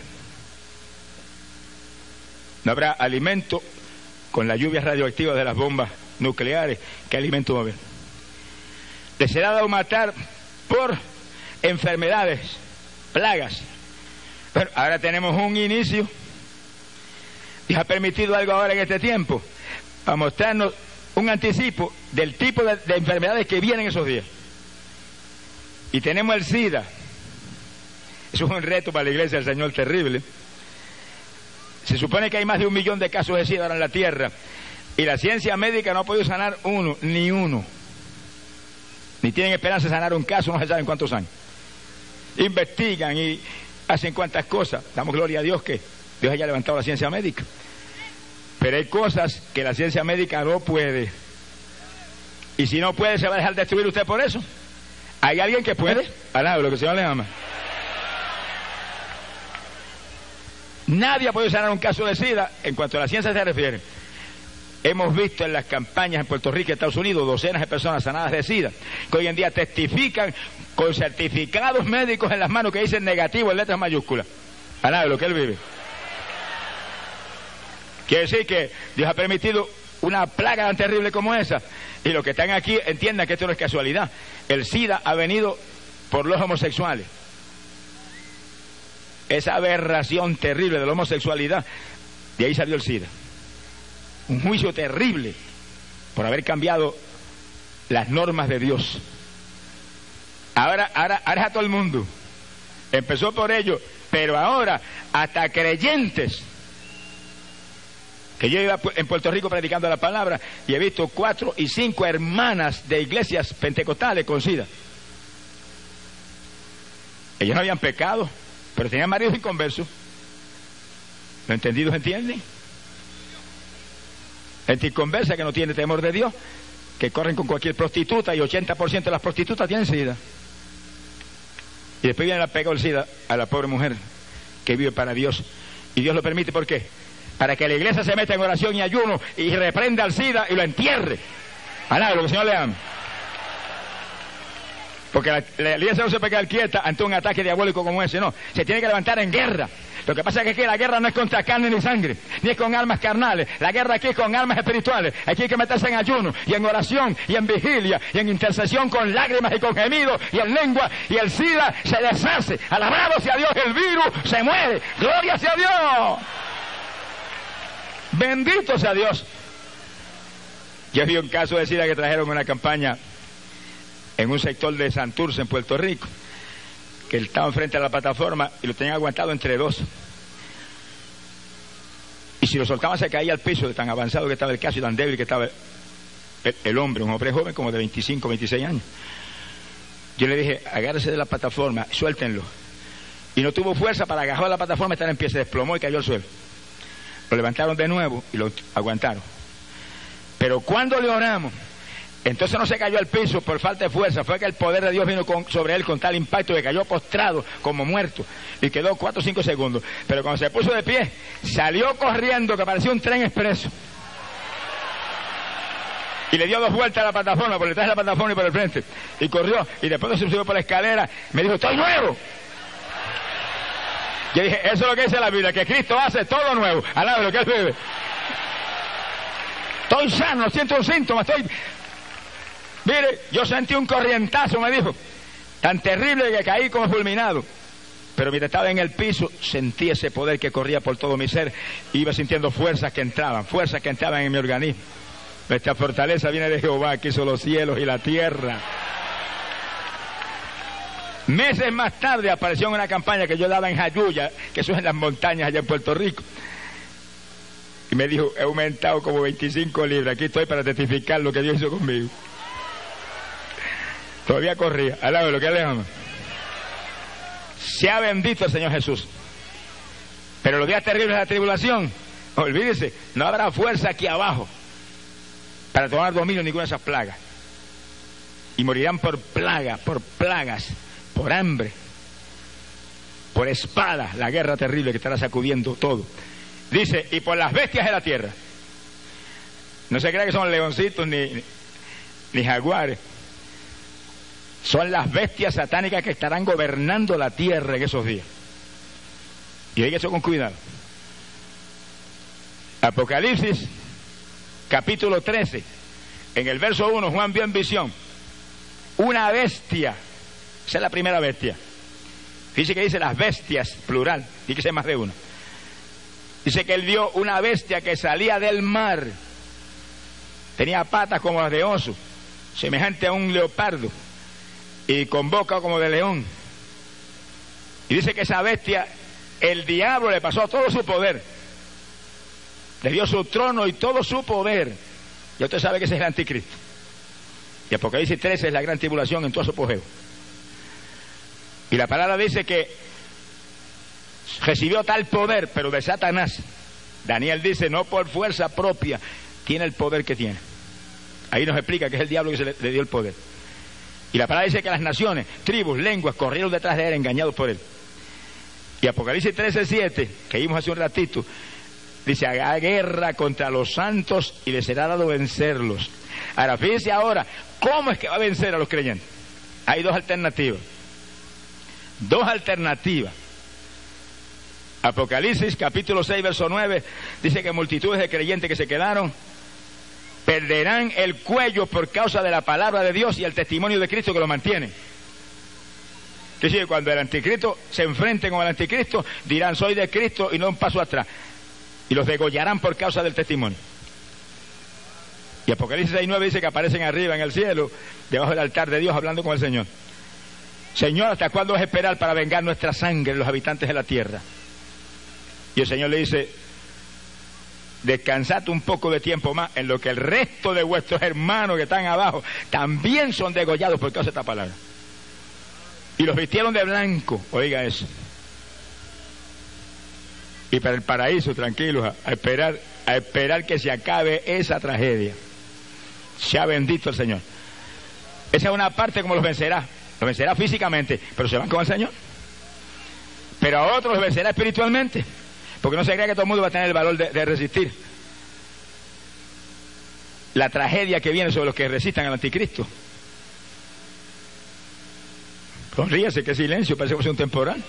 No habrá alimento con las lluvias radioactivas de las bombas nucleares. ¿Qué alimento va a haber? Les será dado matar por enfermedades, plagas. Pero ahora tenemos un inicio. Dios ha permitido algo ahora en este tiempo para mostrarnos un anticipo del tipo de, de enfermedades que vienen esos días. Y tenemos el SIDA. Eso es un reto para la iglesia del Señor terrible. Se supone que hay más de un millón de casos de SIDA ahora en la tierra y la ciencia médica no ha podido sanar uno, ni uno. Ni tienen esperanza de sanar un caso, no se sabe en cuántos años. Investigan y hacen cuantas cosas. Damos gloria a Dios que Dios haya levantado la ciencia médica. Pero hay cosas que la ciencia médica no puede. Y si no puede, ¿se va a dejar destruir usted por eso? ¿Hay alguien que puede? Alaba lo que el Señor le ama. Nadie puede sanar un caso de SIDA en cuanto a la ciencia se refiere. Hemos visto en las campañas en Puerto Rico y Estados Unidos docenas de personas sanadas de SIDA, que hoy en día testifican con certificados médicos en las manos que dicen negativo en letras mayúsculas. Alaba lo que él vive. Quiere decir que Dios ha permitido una plaga tan terrible como esa. Y los que están aquí entiendan que esto no es casualidad. El SIDA ha venido por los homosexuales. Esa aberración terrible de la homosexualidad, de ahí salió el SIDA. Un juicio terrible por haber cambiado las normas de Dios. Ahora, ahora, ahora es a todo el mundo. Empezó por ellos, pero ahora hasta creyentes. Que yo iba en Puerto Rico predicando la palabra y he visto cuatro y cinco hermanas de iglesias pentecostales con SIDA. Ellos no habían pecado, pero tenían maridos inconversos. ¿Lo entendidos entienden? Gente inconversa que no tiene temor de Dios, que corren con cualquier prostituta y ochenta por ciento de las prostitutas tienen SIDA. Y después viene la pega del SIDA a la pobre mujer que vive para Dios. Y Dios lo permite, ¿por qué? Para que la iglesia se meta en oración y ayuno y reprenda al SIDA y lo entierre. Alá, lo que el Señor le ama. Porque la, la iglesia no se puede quedar quieta ante un ataque diabólico como ese, no. Se tiene que levantar en guerra. Lo que pasa es que aquí la guerra no es contra carne ni sangre, ni es con armas carnales. La guerra aquí es con armas espirituales. Aquí hay que meterse en ayuno, y en oración, y en vigilia, y en intercesión con lágrimas y con gemidos, y en lengua, y el SIDA se deshace. Alabado sea Dios, el virus se muere. ¡Gloria sea Dios! Bendito sea Dios. Yo vi un caso de SIDA que trajeron una campaña en un sector de Santurce, en Puerto Rico, que estaba enfrente a la plataforma y lo tenían aguantado entre dos. Y si lo soltaban se caía al piso de tan avanzado que estaba el caso y tan débil que estaba el, el hombre, un hombre joven como de veinticinco, veintiséis años. Yo le dije, agárrese de la plataforma, suéltenlo. Y no tuvo fuerza para agarrar la plataforma, estar en pie, se desplomó y cayó al suelo. Lo levantaron de nuevo y lo aguantaron. Pero cuando le oramos, entonces no se cayó al piso por falta de fuerza, fue que el poder de Dios vino con, sobre él con tal impacto que cayó postrado como muerto y quedó cuatro o cinco segundos. Pero cuando se puso de pie, salió corriendo que parecía un tren expreso. Y le dio dos vueltas a la plataforma, por detrás de la plataforma y por el frente. Y corrió, y después se subió por la escalera, me dijo, ¡estoy nuevo! Yo dije, eso es lo que dice la Biblia, que Cristo hace todo nuevo, al lado de lo que él vive. Estoy sano, no siento un síntoma, estoy... Mire, yo sentí un corrientazo, me dijo, tan terrible que caí como fulminado. Pero mientras estaba en el piso, sentí ese poder que corría por todo mi ser. Iba sintiendo fuerzas que entraban, fuerzas que entraban en mi organismo. Nuestra fortaleza viene de Jehová, que hizo los cielos y la tierra. Meses más tarde apareció en una campaña que yo daba en Jayuya, que eso es en las montañas allá en Puerto Rico. Y me dijo, he aumentado como veinticinco libras, aquí estoy para testificar lo que Dios hizo conmigo. Todavía corría, al lado de lo que le ama. Sea bendito el Señor Jesús. Pero los días terribles de la tribulación, olvídese, no habrá fuerza aquí abajo para tomar dominio de ninguna de esas plagas. Y morirán por plagas, por plagas, por hambre, por espada, la guerra terrible que estará sacudiendo todo. Dice, y por las bestias de la tierra. No se crea que son leoncitos ni, ni jaguares. Son las bestias satánicas que estarán gobernando la tierra en esos días. Y hay que eso con cuidado. Apocalipsis, capítulo trece, en el verso uno, Juan vio en visión una bestia. Esa es la primera bestia. Dice que dice las bestias, plural, y que sea más de una. Dice que él vio una bestia que salía del mar. Tenía patas como las de oso, semejante a un leopardo, y con boca como de león. Y dice que esa bestia, el diablo le pasó todo su poder. Le dio su trono y todo su poder. Y usted sabe que ese es el anticristo. Y Apocalipsis trece es la gran tribulación en todo su apogeo. Y la palabra dice que recibió tal poder, pero de Satanás, Daniel dice, no por fuerza propia tiene el poder que tiene. Ahí nos explica que es el diablo que se le, le dio el poder. Y la palabra dice que las naciones, tribus, lenguas, corrieron detrás de él, engañados por él. Y Apocalipsis trece siete, que vimos hace un ratito, dice, haga guerra contra los santos y les será dado vencerlos. Ahora, fíjense ahora, ¿cómo es que va a vencer a los creyentes? Hay dos alternativas. Dos alternativas. Apocalipsis capítulo seis, verso nueve, dice que multitudes de creyentes que se quedaron perderán el cuello por causa de la palabra de Dios y el testimonio de Cristo que lo mantiene. Es decir, cuando el anticristo se enfrente con el anticristo, dirán, soy de Cristo y no un paso atrás. Y los degollarán por causa del testimonio. Y Apocalipsis seis nueve dice que aparecen arriba en el cielo, debajo del altar de Dios, hablando con el Señor. Señor, ¿hasta cuándo vas a esperar para vengar nuestra sangre, los habitantes de la tierra? Y el Señor le dice, descansad un poco de tiempo más, en lo que el resto de vuestros hermanos que están abajo también son degollados por causa de esta palabra. Y los vistieron de blanco, oiga eso. Y para el paraíso, tranquilos, a, a esperar, a esperar que se acabe esa tragedia. Sea bendito el Señor. Esa es una parte como los vencerá. Los vencerá físicamente, pero se van con el Señor. Pero a otros los vencerá espiritualmente, porque no se crea que todo el mundo va a tener el valor de, de resistir la tragedia que viene sobre los que resistan al anticristo. Sonríase, qué silencio, parece que fue un temporal.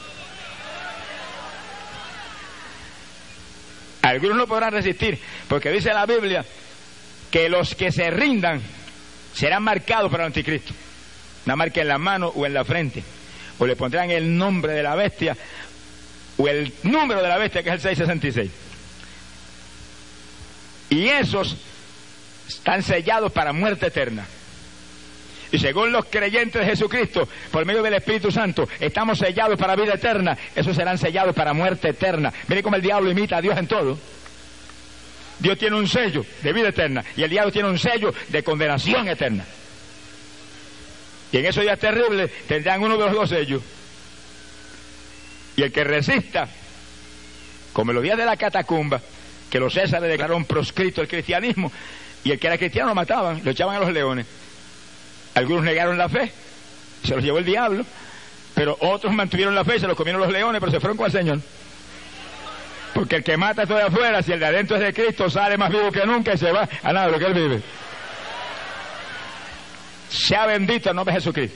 Algunos no podrán resistir, porque dice la Biblia que los que se rindan serán marcados para el anticristo. Una marca en la mano o en la frente, o le pondrán el nombre de la bestia o el número de la bestia, que es el seiscientos sesenta y seis. Y esos están sellados para muerte eterna. Y según los creyentes de Jesucristo, por medio del Espíritu Santo, estamos sellados para vida eterna. Esos serán sellados para muerte eterna. Mire cómo el diablo imita a Dios en todo. Dios tiene un sello de vida eterna y el diablo tiene un sello de condenación eterna. Y en esos días terribles tendrán uno de los dos sellos. Y el que resista, como en los días de la catacumba, que los Césares declararon proscrito el cristianismo, y el que era cristiano lo mataban, lo echaban a los leones. Algunos negaron la fe, se los llevó el diablo, pero otros mantuvieron la fe y se los comieron los leones, pero se fueron con el Señor. Porque el que mata todo de afuera, si el de adentro es de Cristo, sale más vivo que nunca y se va a nada de lo que él vive. Sea bendito el nombre de Jesucristo.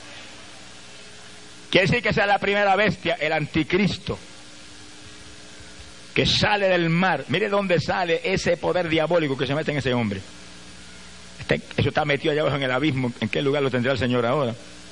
Quiere decir que esa es la primera bestia, el anticristo, que sale del mar. Mire dónde sale ese poder diabólico que se mete en ese hombre. Este, eso está metido allá abajo en el abismo. ¿En qué lugar lo tendrá el Señor ahora?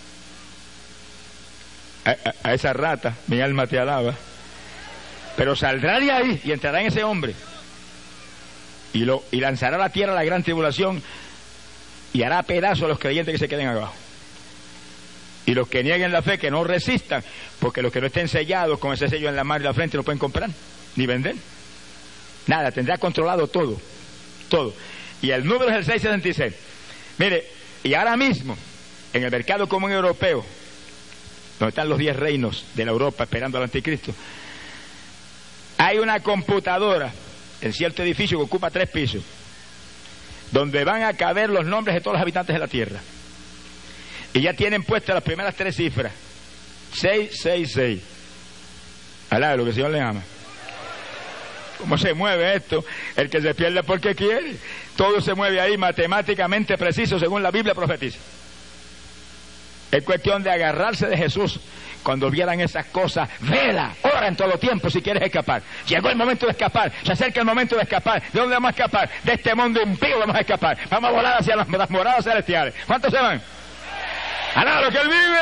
A, a, a esa rata, mi alma te alaba. Pero saldrá de ahí y entrará en ese hombre. Y, lo, y lanzará a la tierra la gran tribulación y hará pedazos a los creyentes que se queden abajo. Y los que nieguen la fe, que no resistan, porque los que no estén sellados con ese sello en la mano y la frente no pueden comprar, ni vender. Nada, tendrá controlado todo, todo. Y el número es el seiscientos sesenta y seis. Mire, y ahora mismo, en el mercado común europeo, donde están los diez reinos de la Europa esperando al anticristo, hay una computadora en cierto edificio que ocupa tres pisos, donde van a caber los nombres de todos los habitantes de la tierra. Y ya tienen puestas las primeras tres cifras. seiscientos sesenta y seis. Alá, lo que el Señor le ama. ¿Cómo se mueve esto? El que se pierde porque quiere. Todo se mueve ahí matemáticamente preciso según la Biblia profetiza. Es cuestión de agarrarse de Jesús. Cuando vieran esas cosas, vela, ora en todo tiempo si quieres escapar. Llegó el momento de escapar, se acerca el momento de escapar. ¿De dónde vamos a escapar? De este mundo impío vamos a escapar. Vamos a volar hacia las, las moradas celestiales. ¿Cuántos se van? ¡Alá lo que él vive!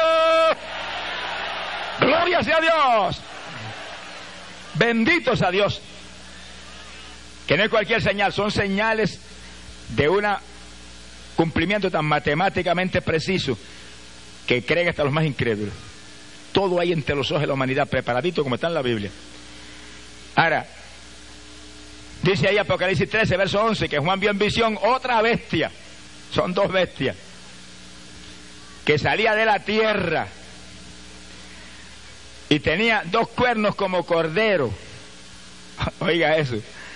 ¡Gloria sea a Dios! Benditos a Dios. Que no es cualquier señal, son señales de un cumplimiento tan matemáticamente preciso que creen hasta los más incrédulos. Todo hay entre los ojos de la humanidad, preparadito como está en la Biblia. Ahora, dice ahí Apocalipsis trece, verso once, que Juan vio en visión otra bestia. Son dos bestias. Que salía de la tierra y tenía dos cuernos como cordero. Oiga eso.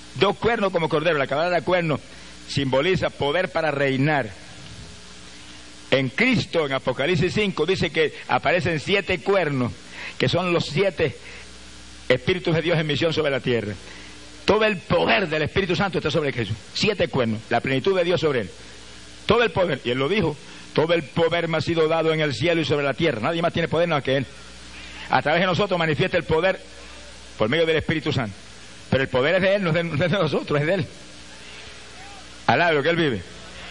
dos cuernos como cordero. La cabeza de cuerno simboliza poder para reinar. En Cristo, en Apocalipsis cinco, dice que aparecen siete cuernos, que son los siete espíritus de Dios en misión sobre la tierra. Todo el poder del Espíritu Santo está sobre Jesús. Siete cuernos, la plenitud de Dios sobre él. Todo el poder, y él lo dijo, todo el poder me ha sido dado en el cielo y sobre la tierra. Nadie más tiene poder más que él. A través de nosotros manifiesta el poder por medio del Espíritu Santo. Pero el poder es de él, no es de, no es de nosotros, es de él. Alá lo que él vive.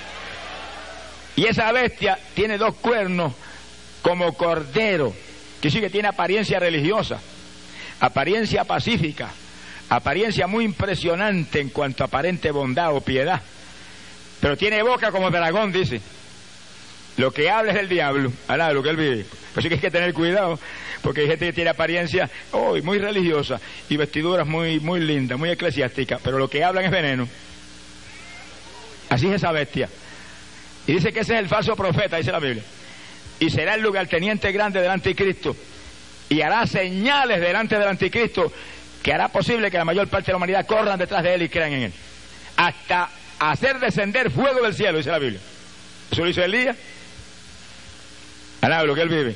Y esa bestia tiene dos cuernos como cordero, que sí que tiene apariencia religiosa, apariencia pacífica, apariencia muy impresionante en cuanto a aparente bondad o piedad, pero tiene boca como dragón, dice. Lo que habla es del diablo, alá lo que él vive. Pues sí que hay que tener cuidado, porque hay gente que tiene apariencia oh, muy religiosa y vestiduras muy, muy lindas, muy eclesiásticas, pero lo que hablan es veneno. Así es esa bestia. Y dice que ese es el falso profeta, dice la Biblia. Y será el lugarteniente grande del anticristo. Y hará señales delante del anticristo que hará posible que la mayor parte de la humanidad corran detrás de él y crean en él. Hasta hacer descender fuego del cielo, dice la Biblia. Eso lo hizo Elías. Alá lo que él vive.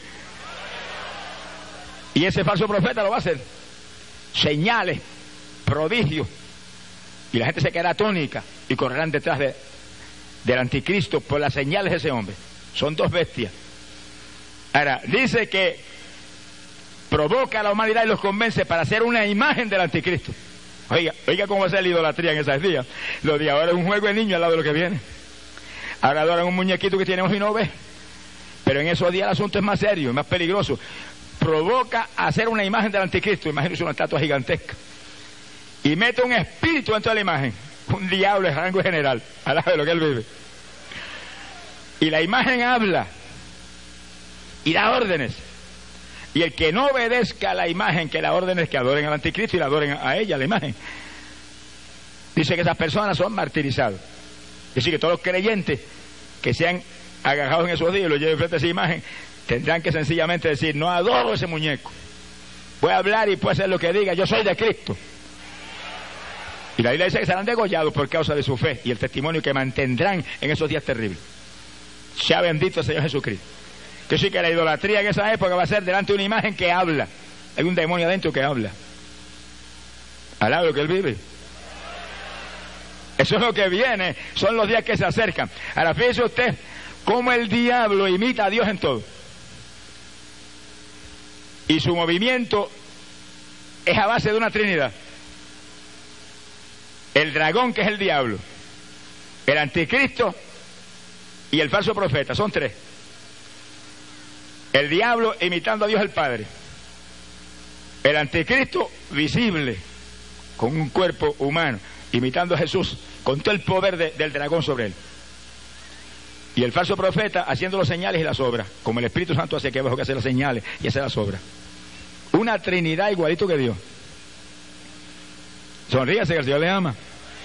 Y ese falso profeta lo va a hacer. Señales, prodigios. Y la gente se quedará atónica y correrán detrás de, del anticristo por las señales de ese hombre. Son dos bestias. Ahora, dice que provoca a la humanidad y los convence para hacer una imagen del anticristo. Oiga, oiga cómo va a ser la idolatría en esos días. Los de ahora es un juego de niños al lado de lo que viene. Ahora adoran un muñequito que tiene ojos y no ve. Pero en esos días el asunto es más serio, es más peligroso. Provoca a hacer una imagen del anticristo. Imagínense una estatua gigantesca. Y mete un espíritu dentro de la imagen. Un diablo de rango general. Al lado de lo que él vive. Y la imagen habla. Y da órdenes. Y el que no obedezca a la imagen, que la orden es que adoren al anticristo y la adoren a ella, a la imagen. Dice que esas personas son martirizados. Es decir, que todos los creyentes que se han agarrado en esos días y lo lleven frente a esa imagen, tendrán que sencillamente decir, no adoro ese muñeco. Puede hablar y puede hacer lo que diga, yo soy de Cristo. Y la Biblia dice que serán degollados por causa de su fe y el testimonio que mantendrán en esos días terribles. Sea bendito el Señor Jesucristo. Que sí que la idolatría en esa época va a ser delante de una imagen que habla. Hay un demonio adentro que habla. Alá lo que él vive. Eso es lo que viene, son los días que se acercan. Ahora fíjese usted cómo el diablo imita a Dios en todo. Y su movimiento es a base de una trinidad. El dragón, que es el diablo, el anticristo y el falso profeta, son tres. El diablo imitando a Dios el Padre. El anticristo visible, con un cuerpo humano, imitando a Jesús, con todo el poder de, del dragón sobre él. Y el falso profeta haciendo las señales y las obras, como el Espíritu Santo hace que abajo que hace las señales y hace las obras. Una trinidad igualito que Dios. Sonríase que el Señor le ama.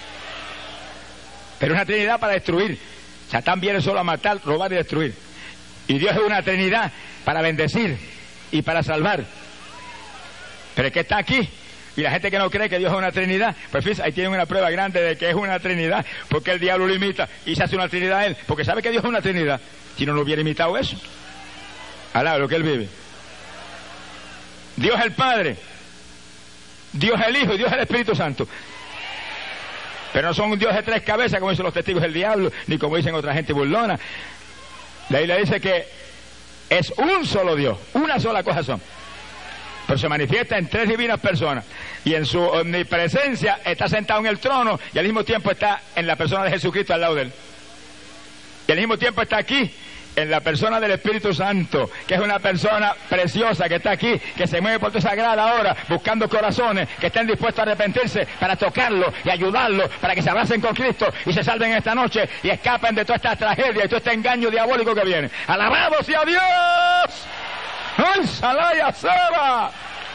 Pero una trinidad para destruir. Satán viene solo a matar, robar y destruir. Y Dios es una trinidad para bendecir y para salvar. Pero es que está aquí. Y la gente que no cree que Dios es una trinidad, pues fíjense, ahí tienen una prueba grande de que es una trinidad, porque el diablo lo imita y se hace una trinidad a él, porque sabe que Dios es una trinidad. Si no lo hubiera imitado eso. Alá lo que él vive. Dios es el Padre, Dios es el Hijo y Dios es el Espíritu Santo. Pero no son un Dios de tres cabezas, como dicen los testigos del diablo, ni como dicen otra gente burlona. La Biblia dice que es un solo Dios, una sola cosa son. Pero se manifiesta en tres divinas personas. Y en su omnipresencia está sentado en el trono y al mismo tiempo está en la persona de Jesucristo al lado de él. Y al mismo tiempo está aquí, en la persona del Espíritu Santo, que es una persona preciosa que está aquí, que se mueve por toda esa grada ahora, buscando corazones que estén dispuestos a arrepentirse para tocarlo y ayudarlo, para que se abracen con Cristo y se salven esta noche y escapen de toda esta tragedia y todo este engaño diabólico que viene. ¡Alabado sea Dios! ¡Ay, Salaya Seba!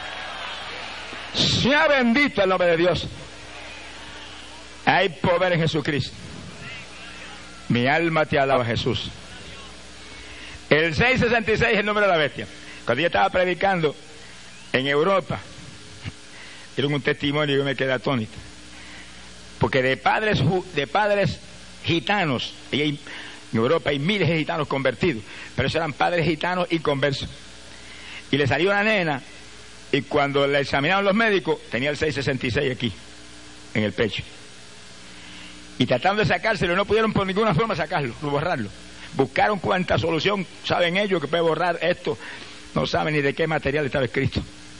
Sea bendito el nombre de Dios. Hay poder en Jesucristo. Mi alma te alaba, Jesús. El seiscientos sesenta y seis es el número de la bestia. Cuando yo estaba predicando en Europa, dieron un testimonio y yo me quedé atónito. porque de padres, de padres gitanos, y hay, en Europa hay miles de gitanos convertidos, pero esos eran padres gitanos y conversos. Y le salió una nena, y cuando la examinaron los médicos, tenía el seiscientos sesenta y seis aquí, en el pecho. Y tratando de sacárselo, no pudieron por ninguna forma sacarlo, borrarlo. Buscaron cuánta solución saben ellos que puede borrar esto. No saben ni de qué material estaba escrito.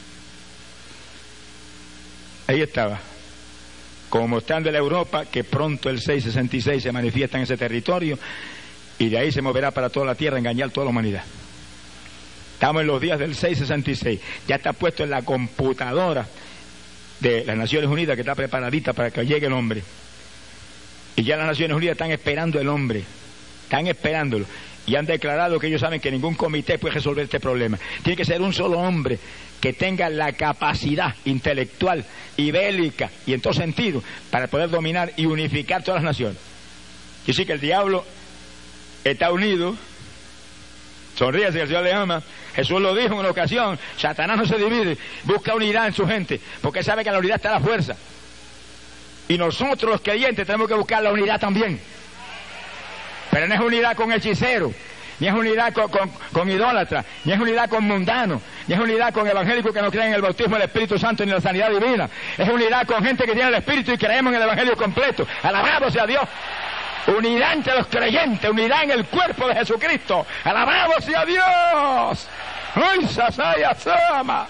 Ahí estaba, como mostrando la Europa que pronto el seiscientos sesenta y seis se manifiesta en ese territorio y de ahí se moverá para toda la tierra, engañar a toda la humanidad. Estamos en los días del seiscientos sesenta y seis, ya está puesto en la computadora de las Naciones Unidas, que está preparadita para que llegue el hombre. Y ya las Naciones Unidas están esperando el hombre, están esperándolo. Y han declarado que ellos saben que ningún comité puede resolver este problema. Tiene que ser un solo hombre que tenga la capacidad intelectual y bélica y en todo sentido para poder dominar y unificar todas las naciones. Y sí que el diablo está unido. Sonríe si el Señor le ama. Jesús lo dijo en una ocasión: Satanás no se divide, busca unidad en su gente, porque sabe que en la unidad está la fuerza. Y nosotros los creyentes tenemos que buscar la unidad también. Pero no es unidad con hechiceros, ni es unidad con, con, con idólatras, ni es unidad con mundanos, ni es unidad con evangélicos que no creen en el bautismo del Espíritu Santo ni en la sanidad divina. Es unidad con gente que tiene el Espíritu y creemos en el Evangelio completo. Alabado sea Dios. Unidad entre los creyentes, unidad en el cuerpo de Jesucristo. Alabado sea Dios. ¡Ay, sasaya sama!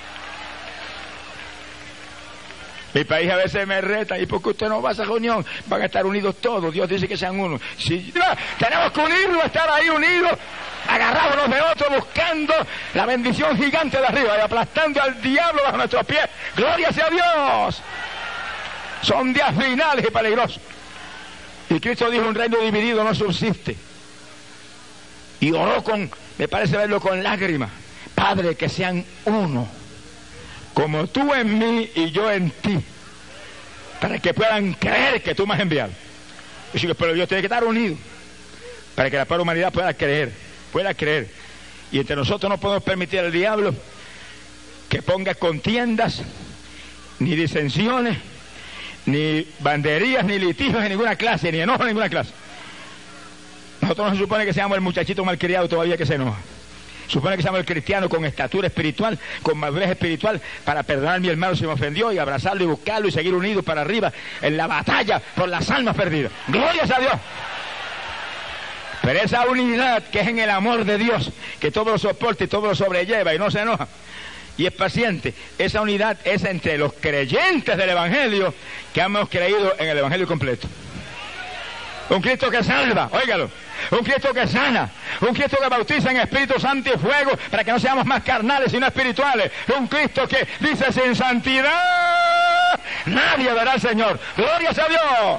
Mi país a veces me reta: ¿y por qué usted no va a esa reunión? Van a estar unidos todos. Dios dice que sean uno. Si, no, tenemos que unirnos, estar ahí unidos, agarrados unos de otros, buscando la bendición gigante de arriba y aplastando al diablo bajo nuestros pies. ¡Gloria sea Dios! Son días finales y peligrosos. Y Cristo dijo: un reino dividido no subsiste. Y oró con, me parece verlo con lágrimas: Padre, que sean uno, como tú en mí y yo en ti, para que puedan creer que tú me has enviado. Y si el pueblo de Dios tiene que estar unido para que la pobre humanidad pueda creer, pueda creer. Y entre nosotros no podemos permitir al diablo que ponga contiendas, ni disensiones, ni banderías, ni litigios de ninguna clase, ni enojos de ninguna clase. Nosotros no se supone que seamos el muchachito malcriado todavía que se enoja. Supone que seamos el cristiano con estatura espiritual, con madurez espiritual, para perdonar a mi hermano si me ofendió, y abrazarlo y buscarlo y seguir unidos para arriba en la batalla por las almas perdidas. ¡Glorias a Dios! Pero esa unidad que es en el amor de Dios, que todo lo soporta y todo lo sobrelleva y no se enoja y es paciente, esa unidad es entre los creyentes del Evangelio que hemos creído en el Evangelio completo. Un Cristo que salva, óigalo. Un Cristo que sana, un Cristo que bautiza en Espíritu Santo y fuego para que no seamos más carnales sino espirituales. Un Cristo que dice: sin santidad nadie verá al Señor. ¡Gloria a Dios!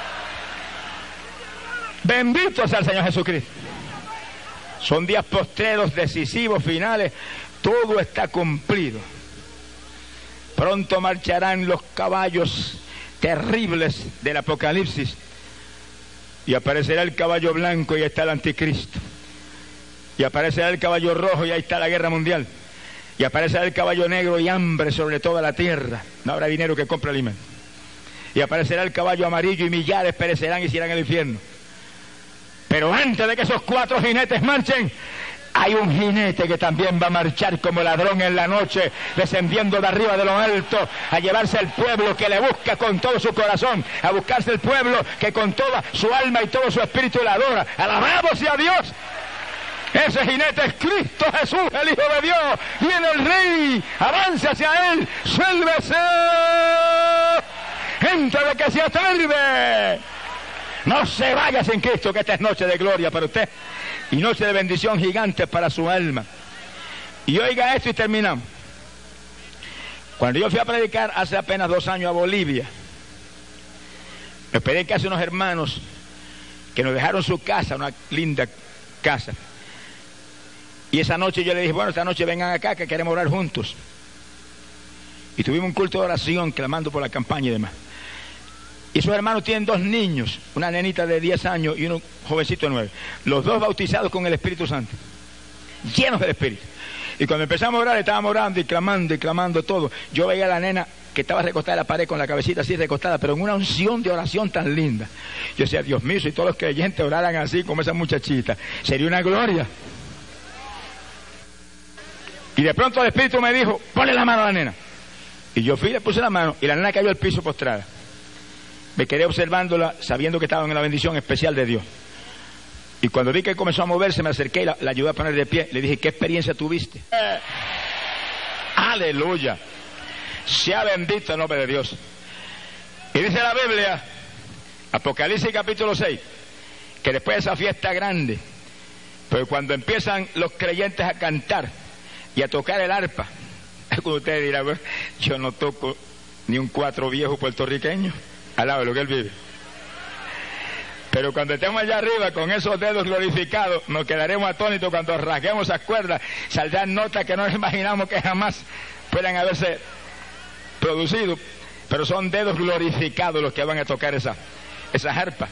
Bendito sea el Señor Jesucristo. Son días postreros, decisivos, finales. Todo está cumplido. Pronto marcharán los caballos terribles del Apocalipsis. Y aparecerá el caballo blanco y ahí está el anticristo. Y aparecerá el caballo rojo y ahí está la guerra mundial. Y aparecerá el caballo negro y hambre sobre toda la tierra. No habrá dinero que compre alimento. Y aparecerá el caballo amarillo y millares perecerán y se irán al infierno. Pero antes de que esos cuatro jinetes marchen, hay un jinete que también va a marchar como ladrón en la noche, descendiendo de arriba de lo alto, a llevarse al pueblo que le busca con todo su corazón, a buscarse el pueblo que con toda su alma y todo su espíritu le adora. ¡Alabado sea Dios! Ese jinete es Cristo Jesús, el Hijo de Dios. Viene el Rey, avance hacia Él, sálvese, gente de que se atarde. No se vaya sin Cristo, que esta es noche de gloria para usted y noche de bendición gigante para su alma. Y oiga esto y terminamos. Cuando yo fui a predicar hace apenas dos años a Bolivia, me pedí que hace unos hermanos que nos dejaron su casa, una linda casa. Y esa noche yo le dije: bueno, esta noche vengan acá que queremos orar juntos. Y tuvimos un culto de oración clamando por la campaña y demás. Y sus hermanos tienen dos niños, una nenita de diez años y un jovencito de nueve. Los dos bautizados con el Espíritu Santo, llenos del Espíritu. Y cuando empezamos a orar, estábamos orando y clamando y clamando todo. Yo veía a la nena que estaba recostada en la pared con la cabecita así recostada, pero en una unción de oración tan linda. Yo decía, Dios mío, si todos los creyentes oraran así como esa muchachita, sería una gloria. Y de pronto el Espíritu me dijo, ponle la mano a la nena. Y yo fui y le puse la mano, y la nena cayó al piso postrada. Me quedé observándola, sabiendo que estaba en la bendición especial de Dios. Y cuando vi que comenzó a moverse, me acerqué y la, la ayudé a poner de pie. Le dije, ¿qué experiencia tuviste? Eh. Aleluya. Sea bendito el nombre de Dios. Y dice la Biblia, Apocalipsis capítulo seis, que después de esa fiesta grande, pues cuando empiezan los creyentes a cantar y a tocar el arpa, algunos de ustedes dirán, bueno, yo no toco ni un cuatro viejo puertorriqueño, al lado de lo que él vive. Pero cuando estemos allá arriba con esos dedos glorificados, nos quedaremos atónitos cuando rasguemos esas cuerdas, saldrán notas que no nos imaginamos que jamás puedan haberse producido, pero son dedos glorificados los que van a tocar esa, esas arpas.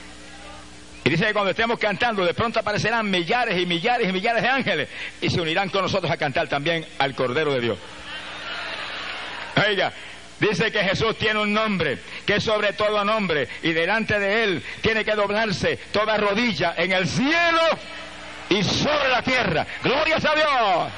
Y dice que cuando estemos cantando, de pronto aparecerán millares y millares y millares de ángeles y se unirán con nosotros a cantar también al Cordero de Dios. Oiga, dice que Jesús tiene un nombre, que es sobre todo nombre, y delante de él tiene que doblarse toda rodilla en el cielo y sobre la tierra. ¡Glorias a Dios!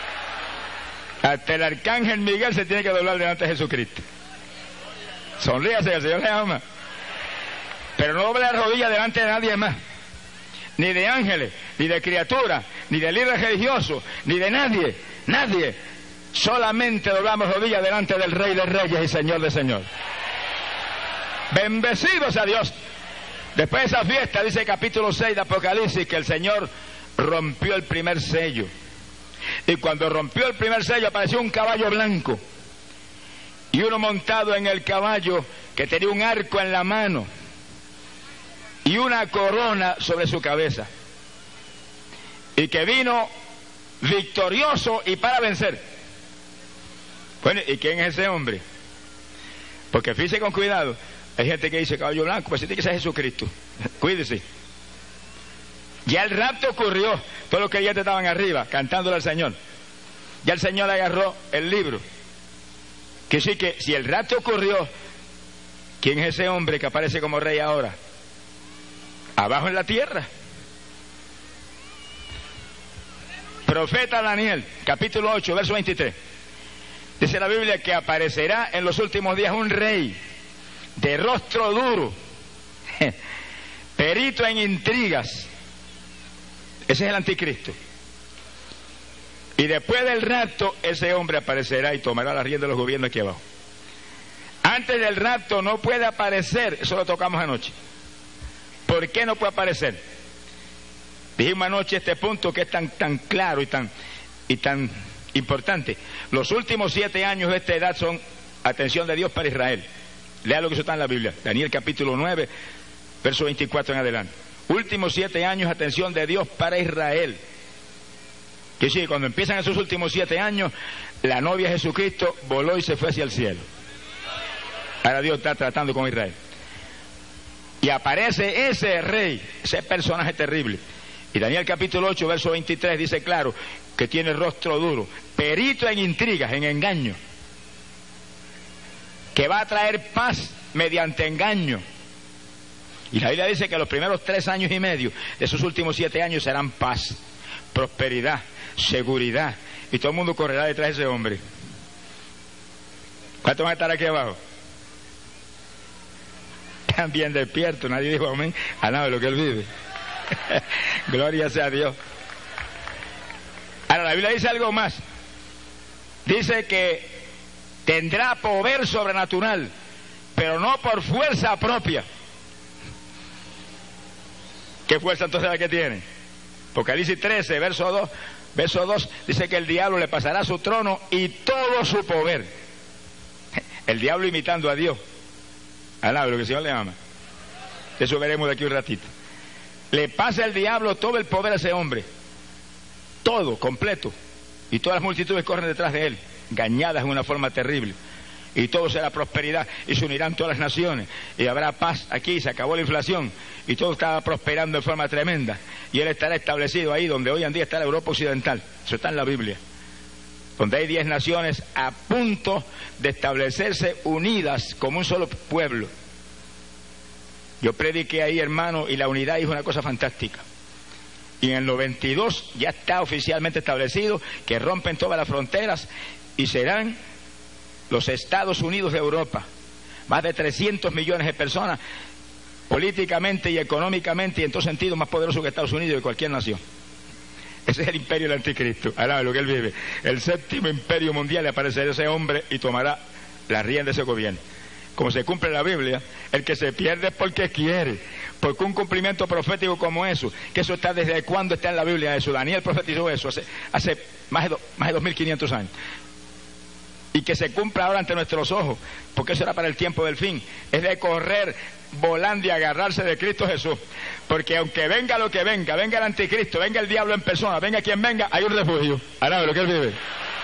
Hasta el arcángel Miguel se tiene que doblar delante de Jesucristo. Sonríase, el Señor le ama. Pero no doble la rodilla delante de nadie más. Ni de ángeles, ni de criaturas, ni de líderes religiosos, ni de nadie. Nadie. Solamente doblamos rodillas delante del Rey de Reyes y Señor de Señores. Bendecidos a Dios. Después de esa fiesta, dice el capítulo seis de Apocalipsis, que el Señor rompió el primer sello. Y cuando rompió el primer sello apareció un caballo blanco. Y uno montado en el caballo que tenía un arco en la mano y una corona sobre su cabeza. Y que vino victorioso y para vencer. Bueno, ¿y quién es ese hombre? Porque fíjese con cuidado. Hay gente que dice caballo blanco, pues tiene que ser Jesucristo. Cuídese. Ya el rapto ocurrió. Todos los creyentes estaban arriba, cantándole al Señor. Ya el Señor agarró el libro. Que sí que, si el rapto ocurrió, ¿quién es ese hombre que aparece como rey ahora? Abajo en la tierra. Profeta Daniel, capítulo ocho, verso veintitrés. Dice la Biblia que aparecerá en los últimos días un rey de rostro duro, perito en intrigas. Ese es el anticristo. Y después del rapto, ese hombre aparecerá y tomará la rienda de los gobiernos aquí abajo. Antes del rapto no puede aparecer, eso lo tocamos anoche. ¿Por qué no puede aparecer? Dijimos anoche este punto que es tan, tan claro y tan, y tan importante. Los últimos siete años de esta edad son atención de Dios para Israel. Lea lo que eso está en la Biblia. Daniel capítulo nueve, verso veinticuatro en adelante. Últimos siete años, atención de Dios para Israel. Que sí, cuando empiezan esos últimos siete años, la novia Jesucristo voló y se fue hacia el cielo. Ahora Dios está tratando con Israel. Y aparece ese rey, ese personaje terrible. Y Daniel capítulo ocho, verso veintitrés dice claro que tiene rostro duro, perito en intrigas, en engaño, que va a traer paz mediante engaño. Y la Biblia dice que los primeros tres años y medio de esos últimos siete años serán paz, prosperidad, seguridad, y todo el mundo correrá detrás de ese hombre. ¿Cuántos van a estar aquí abajo? Están bien despiertos, nadie dijo amén a nada de lo que él vive. Gloria sea a Dios. Ahora la Biblia dice algo más. Dice que tendrá poder sobrenatural, pero no por fuerza propia. ¿Qué fuerza entonces la que tiene? Apocalipsis trece, verso dos, verso dos, dice que el diablo le pasará su trono y todo su poder. El diablo imitando a Dios. Alaba lo que el Señor le ama. Eso veremos de aquí un ratito. Le pasa el diablo todo el poder a ese hombre. Todo, completo. Y todas las multitudes corren detrás de él, engañadas en una forma terrible. Y todo será prosperidad, y se unirán todas las naciones, y habrá paz aquí, se acabó la inflación, y todo estaba prosperando en forma tremenda, y él estará establecido ahí donde hoy en día está la Europa occidental. Eso está en la Biblia. donde hay diez naciones a punto de establecerse unidas como un solo pueblo. Yo prediqué ahí, hermano, y la unidad es una cosa fantástica. Y en el noventa y dos ya está oficialmente establecido que rompen todas las fronteras y serán los Estados Unidos de Europa. Más de trescientos millones de personas, políticamente y económicamente y en todo sentido más poderoso que Estados Unidos y cualquier nación. Ese es el imperio del anticristo, alaba lo que él vive. El séptimo imperio mundial, le aparecerá ese hombre y tomará la rienda de ese gobierno. Como se cumple en la Biblia, el que se pierde es porque quiere, porque un cumplimiento profético como eso, que eso está desde cuándo está en la Biblia eso, Daniel profetizó eso hace, hace más de, do, más de dos mil quinientos años, y que se cumpla ahora ante nuestros ojos, porque eso era para el tiempo del fin, es de correr volando y agarrarse de Cristo Jesús, porque aunque venga lo que venga, venga el anticristo, venga el diablo en persona, venga quien venga, hay un refugio, alaba lo que él vive.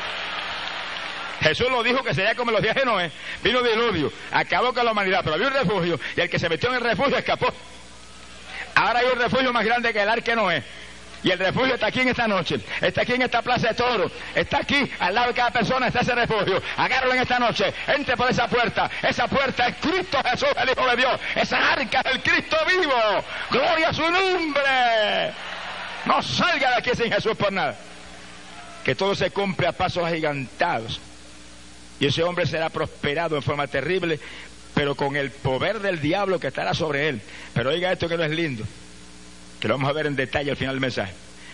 Jesús lo dijo que sería como los días de Noé, vino diluvio, acabó con la humanidad, pero había un refugio y el que se metió en el refugio escapó. Ahora hay un refugio más grande que el arca de Noé, y el refugio está aquí en esta noche, está aquí en esta plaza de toros, está aquí al lado de cada persona, está ese refugio. Agárralo en esta noche, entre por esa puerta, esa puerta es Cristo Jesús, el Hijo de Dios, esa arca es el Cristo vivo, gloria a su nombre. No salga de aquí sin Jesús por nada, que todo se cumple a pasos agigantados. Y ese hombre será prosperado en forma terrible, pero con el poder del diablo que estará sobre él. Pero oiga esto que no es lindo, que lo vamos a ver en detalle al final del mensaje.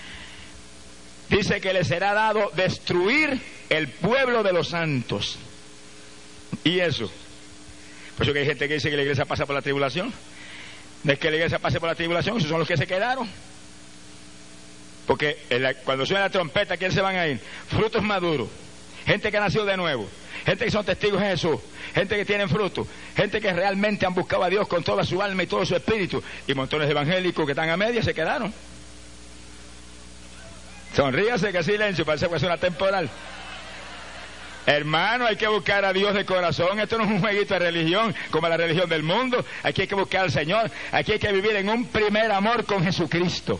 Dice que le será dado destruir el pueblo de los santos. ¿Y eso? Por eso que hay gente que dice que la iglesia pasa por la tribulación. No es que la iglesia pase por la tribulación, esos son los que se quedaron. Porque la, cuando suena la trompeta, ¿quiénes se van a ir? Frutos maduros. Gente que ha nacido de nuevo, gente que son testigos de Jesús, gente que tienen fruto, gente que realmente han buscado a Dios con toda su alma y todo su espíritu, y montones de evangélicos que están a media se quedaron. Sonríase, que silencio, parece que es una temporal. Hermano, hay que buscar a Dios de corazón. Esto no es un jueguito de religión como la religión del mundo. Aquí hay que buscar al Señor, aquí hay que vivir en un primer amor con Jesucristo.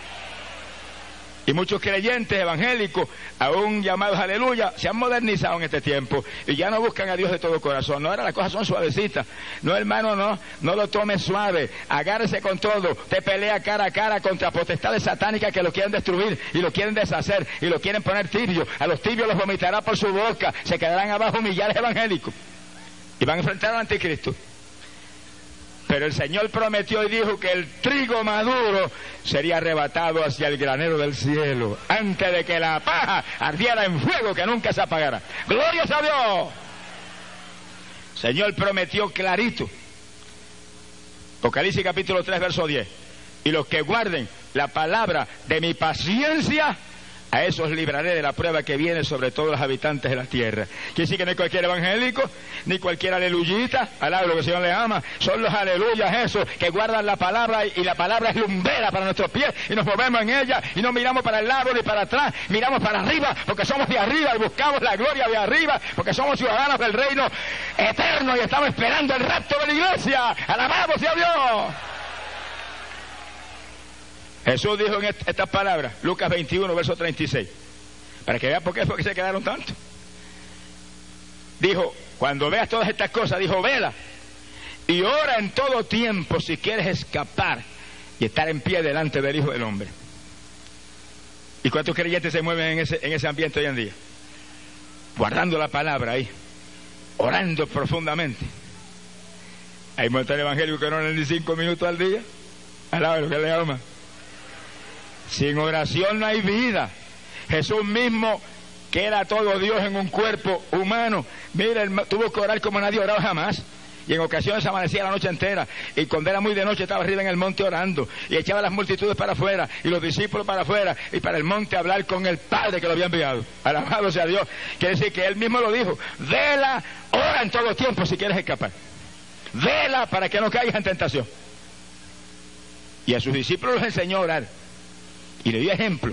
Y muchos creyentes evangélicos, aún llamados aleluya, se han modernizado en este tiempo y ya no buscan a Dios de todo corazón. No, ahora las cosas son suavecitas. No, hermano, no, no lo tome suave. Agárrese con todo. Te pelea cara a cara contra potestades satánicas que lo quieren destruir y lo quieren deshacer y lo quieren poner tibio. A los tibios los vomitará por su boca. Se quedarán abajo millares evangélicos y van a enfrentar al anticristo. Pero el Señor prometió y dijo que el trigo maduro sería arrebatado hacia el granero del cielo antes de que la paja ardiera en fuego que nunca se apagara. ¡Gloria a Dios! El Señor prometió clarito. Apocalipsis capítulo tres, verso diez. Y los que guarden la palabra de mi paciencia, a esos libraré de la prueba que viene sobre todos los habitantes de la tierra. Quiere decir que no hay cualquier evangélico, ni cualquier aleluyita, alaba lo que el Señor le ama, son los aleluyas esos que guardan la palabra y, y la palabra es lumbrera para nuestros pies y nos movemos en ella y no miramos para el lado ni para atrás, miramos para arriba porque somos de arriba y buscamos la gloria de arriba porque somos ciudadanos del reino eterno y estamos esperando el rapto de la iglesia. ¡Alabado sea Dios! Jesús dijo en est estas palabras, Lucas veintiuno, verso treinta y seis, para que vean por qué fue que se quedaron tanto. Dijo, cuando veas todas estas cosas, dijo, vela y ora en todo tiempo si quieres escapar y estar en pie delante del Hijo del Hombre. ¿Y cuántos creyentes se mueven en ese, en ese ambiente hoy en día? Guardando la palabra ahí, orando profundamente. Hay montones evangélicos que no oran ni cinco minutos al día. Alaba lo que le ama. Sin oración no hay vida. Jesús mismo, que era todo Dios en un cuerpo humano, mira, él tuvo que orar como nadie oraba jamás. Y en ocasiones amanecía la noche entera. Y cuando era muy de noche estaba arriba en el monte orando. Y echaba las multitudes para afuera. Y los discípulos para afuera. Y para el monte a hablar con el Padre que lo había enviado. Alabado sea Dios. Quiere decir que él mismo lo dijo. Vela, ora en todo tiempo si quieres escapar. Vela para que no caigas en tentación. Y a sus discípulos los enseñó a orar. Y le dio ejemplo.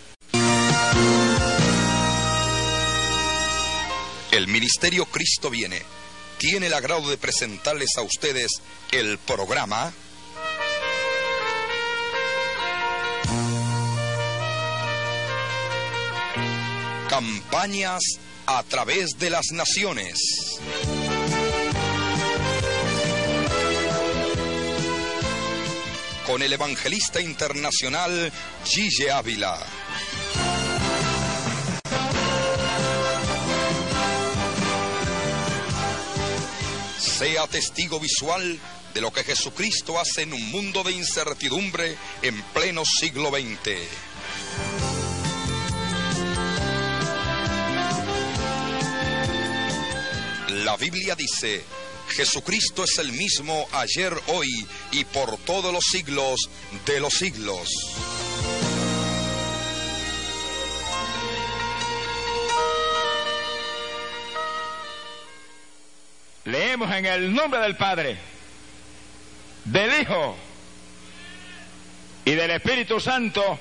El Ministerio Cristo Viene tiene el agrado de presentarles a ustedes el programa Campañas a través de las naciones. Con el evangelista internacional Gille Ávila. Sea testigo visual de lo que Jesucristo hace en un mundo de incertidumbre en pleno siglo veinte. La Biblia dice: Jesucristo es el mismo ayer, hoy y por todos los siglos de los siglos. Leemos en el nombre del Padre, del Hijo y del Espíritu Santo.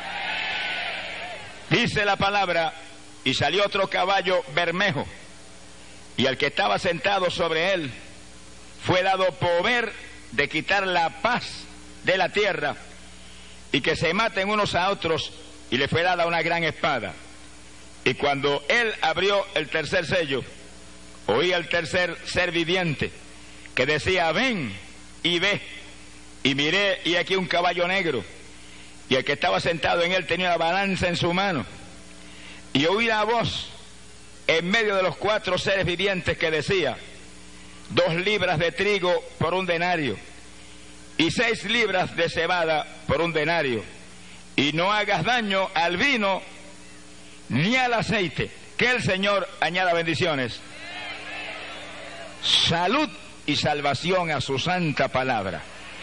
Dice la palabra: y salió otro caballo bermejo, y al que estaba sentado sobre él fue dado poder de quitar la paz de la tierra, y que se maten unos a otros, y le fue dada una gran espada. Y cuando él abrió el tercer sello, oí al tercer ser viviente que decía: ven y ve. Y miré, y aquí un caballo negro, y el que estaba sentado en él tenía una balanza en su mano. Y oí la voz en medio de los cuatro seres vivientes que decía: dos libras de trigo por un denario, y seis libras de cebada por un denario, y no hagas daño al vino ni al aceite. Que el Señor añada bendiciones, salud y salvación a su santa palabra.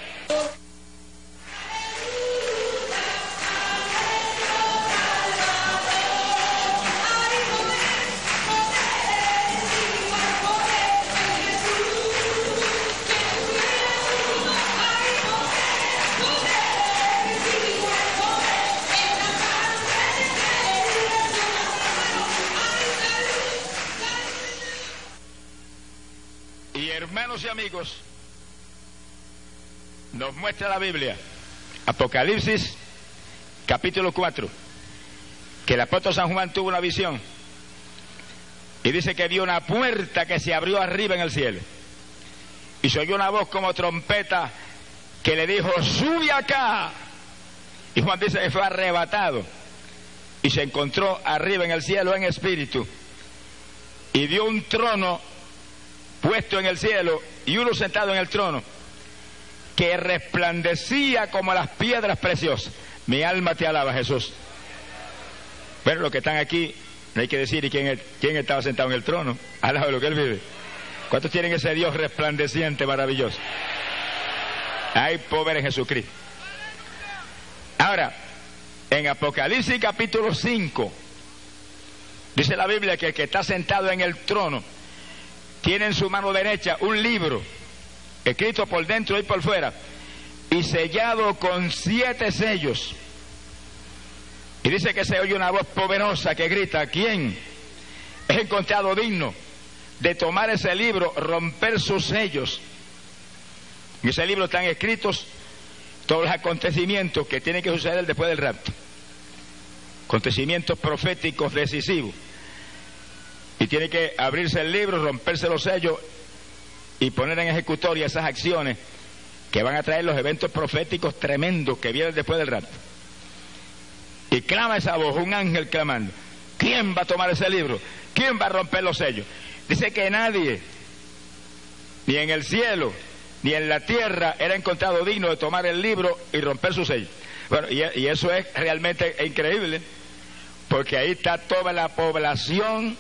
Hermanos y amigos, nos muestra la Biblia, Apocalipsis capítulo cuatro, que el apóstol San Juan tuvo una visión y dice que vio una puerta que se abrió arriba en el cielo, y se oyó una voz como trompeta que le dijo: sube acá. Y Juan dice que fue arrebatado y se encontró arriba en el cielo en espíritu, y vio un trono puesto en el cielo y uno sentado en el trono que resplandecía como las piedras preciosas. Mi alma te alaba, Jesús. Bueno, los que están aquí, no hay que decir ¿y quién, quién estaba sentado en el trono? Alaba lo que él vive. ¿Cuántos tienen ese Dios resplandeciente, maravilloso? Hay poder en Jesucristo. Ahora, en Apocalipsis capítulo cinco, dice la Biblia que el que está sentado en el trono tiene en su mano derecha un libro, escrito por dentro y por fuera, y sellado con siete sellos. Y dice que se oye una voz poderosa que grita: ¿quién es encontrado digno de tomar ese libro, romper sus sellos? En ese libro están escritos todos los acontecimientos que tienen que suceder después del rapto, acontecimientos proféticos decisivos. Y tiene que abrirse el libro, romperse los sellos y poner en ejecutoria esas acciones que van a traer los eventos proféticos tremendos que vienen después del rapto. Y clama esa voz, un ángel clamando: ¿quién va a tomar ese libro? ¿Quién va a romper los sellos? Dice que nadie, ni en el cielo, ni en la tierra, era encontrado digno de tomar el libro y romper sus sellos. Bueno, y, y eso es realmente increíble, porque ahí está toda la población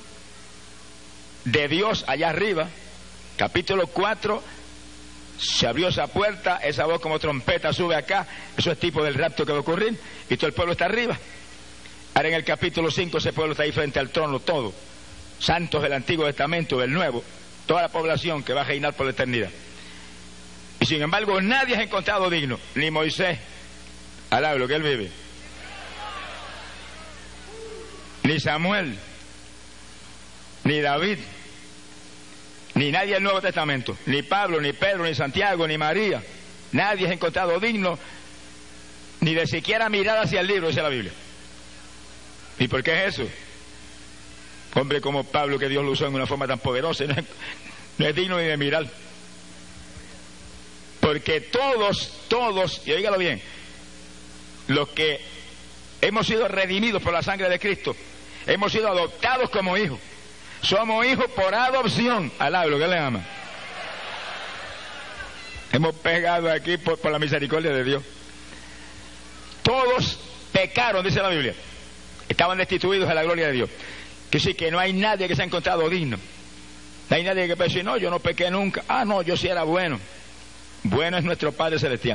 de Dios allá arriba. Capítulo cuatro, se abrió esa puerta, esa voz como trompeta sube acá, eso es tipo del rapto que va a ocurrir, y todo el pueblo está arriba. Ahora en el capítulo cinco ese pueblo está ahí frente al trono, todo, santos del Antiguo Testamento, del Nuevo, toda la población que va a reinar por la eternidad. Y sin embargo nadie es encontrado digno, ni Moisés, alaba lo que él vive, ni Samuel, ni David, ni nadie del Nuevo Testamento, ni Pablo, ni Pedro, ni Santiago, ni María. Nadie es encontrado digno ni de siquiera mirar hacia el libro, dice la Biblia. ¿Y por qué es eso? Hombre como Pablo, que Dios lo usó en una forma tan poderosa, no es, no es digno ni de mirar. Porque todos, todos, y oígalo bien, los que hemos sido redimidos por la sangre de Cristo, hemos sido adoptados como hijos. Somos hijos por adopción. Alablo, ¿qué le ama? Hemos pegado aquí por, por la misericordia de Dios. Todos pecaron, dice la Biblia. Estaban destituidos de la gloria de Dios. Que sí, que no hay nadie que se ha encontrado digno. No hay nadie que pueda decir, no, yo no pequé nunca. Ah, no, yo sí era bueno. Bueno es nuestro Padre Celestial.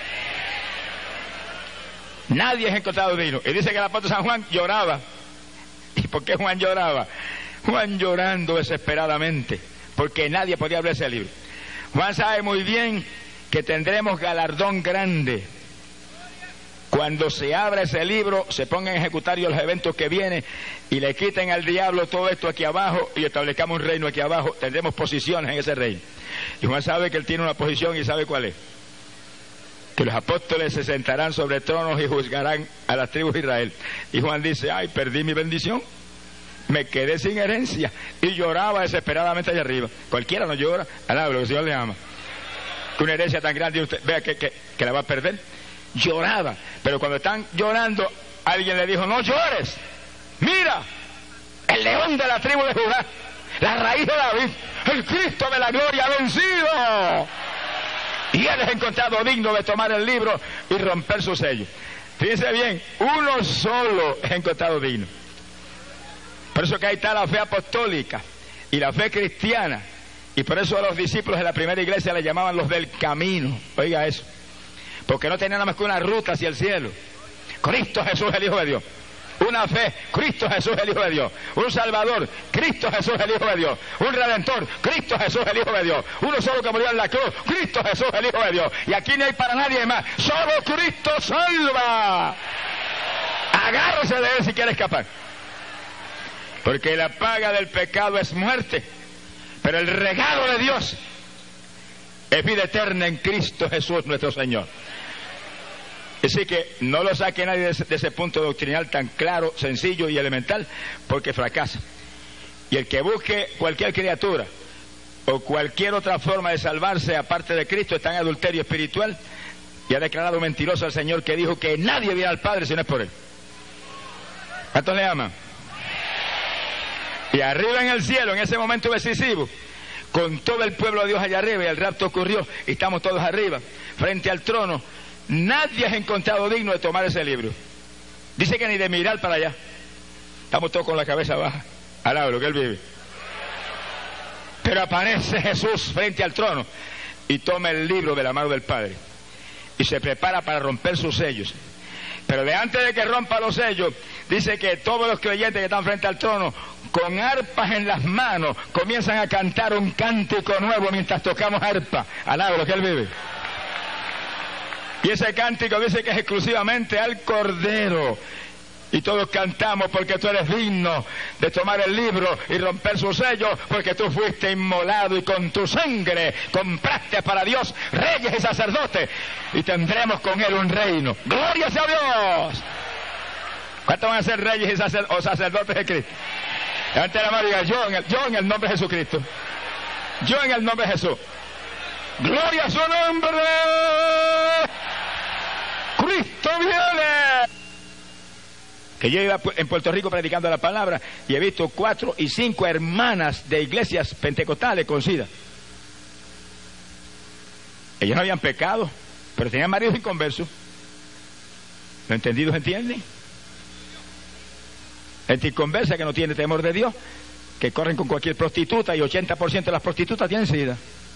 Nadie es encontrado digno. Y dice que el apóstol San Juan lloraba. ¿Y por qué Juan lloraba? Juan llorando desesperadamente, porque nadie podía abrir ese libro. Juan sabe muy bien que tendremos galardón grande. Cuando se abra ese libro, se pongan en ejecutario los eventos que vienen y le quiten al diablo todo esto aquí abajo y establezcamos un reino aquí abajo, tendremos posiciones en ese reino. Y Juan sabe que él tiene una posición y sabe cuál es. Que los apóstoles se sentarán sobre tronos y juzgarán a las tribus de Israel. Y Juan dice, ay, perdí mi bendición, me quedé sin herencia. Y lloraba desesperadamente allá arriba. Cualquiera no llora, alaba lo que el Señor le ama. Que una herencia tan grande, usted vea que, que, que la va a perder. Lloraba, pero cuando están llorando, alguien le dijo, no llores, mira, el león de la tribu de Judá, la raíz de David, el Cristo de la gloria ha vencido. Y él es encontrado digno de tomar el libro y romper su sello. Fíjense bien, uno solo es encontrado digno. Por eso que ahí está la fe apostólica y la fe cristiana. Y por eso a los discípulos de la primera iglesia le llamaban los del camino. Oiga eso. Porque no tenían nada más que una ruta hacia el cielo. Cristo Jesús, el Hijo de Dios. Una fe, Cristo Jesús, el Hijo de Dios. Un Salvador, Cristo Jesús, el Hijo de Dios. Un Redentor, Cristo Jesús, el Hijo de Dios. Uno solo que murió en la cruz, Cristo Jesús, el Hijo de Dios. Y aquí no hay para nadie más. Solo Cristo salva. Agárrese de él si quiere escapar. Porque la paga del pecado es muerte. Pero el regalo de Dios es vida eterna en Cristo Jesús nuestro Señor. Así que no lo saque nadie de ese, de ese punto doctrinal tan claro, sencillo y elemental, porque fracasa. Y el que busque cualquier criatura o cualquier otra forma de salvarse aparte de Cristo está en adulterio espiritual y ha declarado mentiroso al Señor, que dijo que nadie viera al Padre si no es por Él. ¿Cuántos le aman? Y arriba en el cielo, en ese momento decisivo, con todo el pueblo de Dios allá arriba, y el rapto ocurrió y estamos todos arriba frente al trono, nadie es encontrado digno de tomar ese libro. Dice que ni de mirar para allá. Estamos todos con la cabeza baja, al lado de lo que Él vive. Pero aparece Jesús frente al trono y toma el libro de la mano del Padre y se prepara para romper sus sellos. Pero de antes de que rompa los sellos, dice que todos los creyentes que están frente al trono, con arpas en las manos, comienzan a cantar un cántico nuevo mientras tocamos arpa, al lado de lo que Él vive. Y ese cántico dice que es exclusivamente al Cordero. Y todos cantamos porque tú eres digno de tomar el libro y romper su sello, porque tú fuiste inmolado y con tu sangre compraste para Dios reyes y sacerdotes, y tendremos con Él un reino. ¡Gloria sea a Dios! ¿Cuántos van a ser reyes y sacer o sacerdotes de Cristo? Levante la mano y diga, yo en, el, yo en el nombre de Jesucristo. Yo en el nombre de Jesús. ¡Gloria a su nombre! ¡Cristo viene! Que yo iba en Puerto Rico predicando la palabra y he visto cuatro y cinco hermanas de iglesias pentecostales con SIDA. Ellos no habían pecado, pero tenían maridos inconversos. ¿Lo entendidos entienden? Gente inconversa que no tiene temor de Dios, que corren con cualquier prostituta, y ochenta por ciento de las prostitutas tienen SIDA.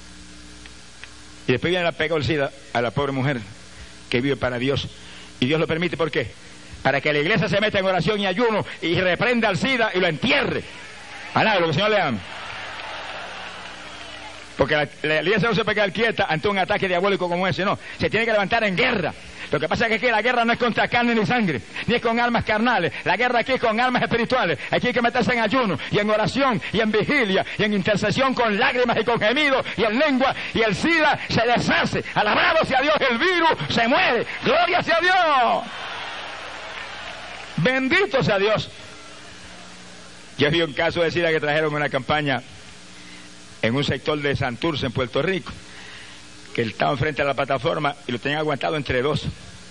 Y después viene la pegó el SIDA a la pobre mujer que vive para Dios. Y Dios lo permite, ¿por qué? Para que la iglesia se meta en oración y ayuno y reprenda al SIDA y lo entierre. Alá, lo que el Señor le ama. Porque la, la iglesia no se puede quedar quieta ante un ataque diabólico como ese, no. Se tiene que levantar en guerra. Lo que pasa es que aquí la guerra no es contra carne ni sangre, ni es con armas carnales. La guerra aquí es con armas espirituales. Aquí hay que meterse en ayuno y en oración y en vigilia y en intercesión con lágrimas y con gemidos y en lengua, y el SIDA se deshace. Alabado sea Dios, el virus se muere. Gloria sea Dios. Bendito sea Dios. Yo vi un caso de SIDA que trajeron una campaña en un sector de Santurce, en Puerto Rico, que estaban frente a la plataforma y lo tenían aguantado entre dos.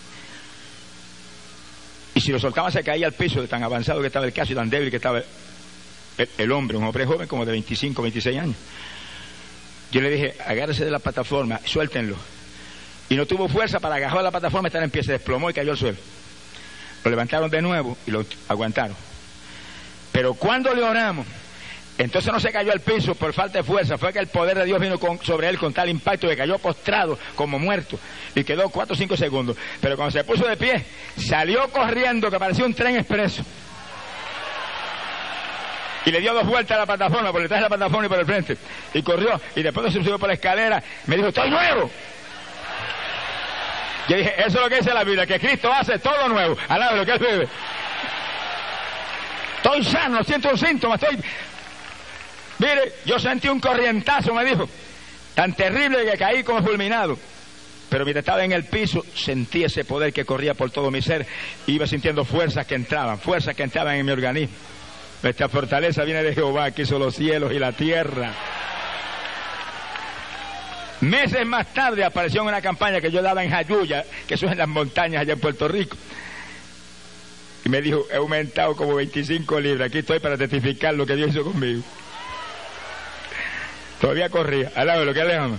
Y si lo soltaban se caía al piso de tan avanzado que estaba el caso y tan débil que estaba el, el, el hombre, un hombre joven como de veinticinco, veintiséis años. Yo le dije, agárrese de la plataforma, suéltenlo. Y no tuvo fuerza para agarrar la plataforma, estar en pie, se desplomó y cayó al suelo. Lo levantaron de nuevo y lo aguantaron. Pero cuando le oramos, entonces no se cayó al piso por falta de fuerza, fue que el poder de Dios vino con, sobre él con tal impacto que cayó postrado como muerto y quedó cuatro o cinco segundos. Pero cuando se puso de pie, salió corriendo que parecía un tren expreso. Y le dio dos vueltas a la plataforma, por detrás de la plataforma y por el frente. Y corrió, y después se subió por la escalera, me dijo, ¡estoy nuevo! Yo dije, eso es lo que dice la Biblia, que Cristo hace todo nuevo, al lado de lo que él vive. Estoy sano, no siento un síntoma, estoy... Mire, yo sentí un corrientazo, me dijo, tan terrible que caí como fulminado. Pero mientras estaba en el piso, sentí ese poder que corría por todo mi ser. Iba sintiendo fuerzas que entraban, fuerzas que entraban en mi organismo. Nuestra fortaleza viene de Jehová, que hizo los cielos y la tierra. Meses más tarde apareció en una campaña que yo daba en Jayuya, que eso es en las montañas allá en Puerto Rico. Y me dijo, he aumentado como veinticinco libras, aquí estoy para testificar lo que Dios hizo conmigo. Todavía corría, al lado de lo que él le ama.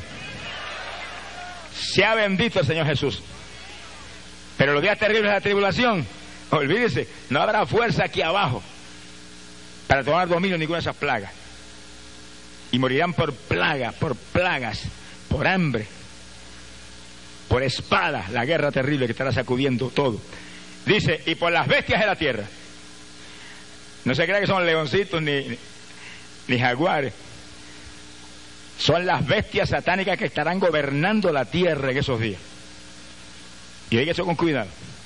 Sea bendito el Señor Jesús. Pero los días terribles de la tribulación, olvídese, no habrá fuerza aquí abajo para tomar dominio de ninguna de esas plagas. Y morirán por plagas, por plagas, por hambre, por espada, la guerra terrible que estará sacudiendo todo. Dice, y por las bestias de la tierra. No se crea que son leoncitos ni, ni, ni jaguares. Son las bestias satánicas que estarán gobernando la tierra en esos días. Y hay que eso con cuidado.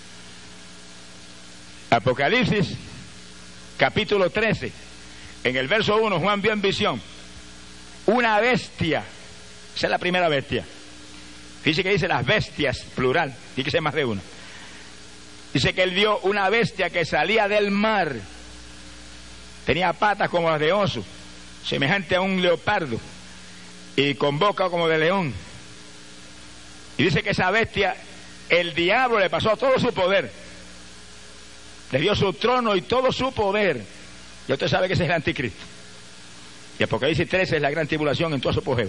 Apocalipsis, capítulo trece, en el verso uno, Juan vio en visión una bestia. Esa es la primera bestia. Dice que dice las bestias, plural, tiene que ser más de uno. Dice que él vio una bestia que salía del mar. Tenía patas como las de oso, semejante a un leopardo, y con boca como de león. Y dice que esa bestia, el diablo le pasó todo su poder. Le dio su trono y todo su poder. Y usted sabe que ese es el anticristo. Y Apocalipsis trece es la gran tribulación en todo su apogeo.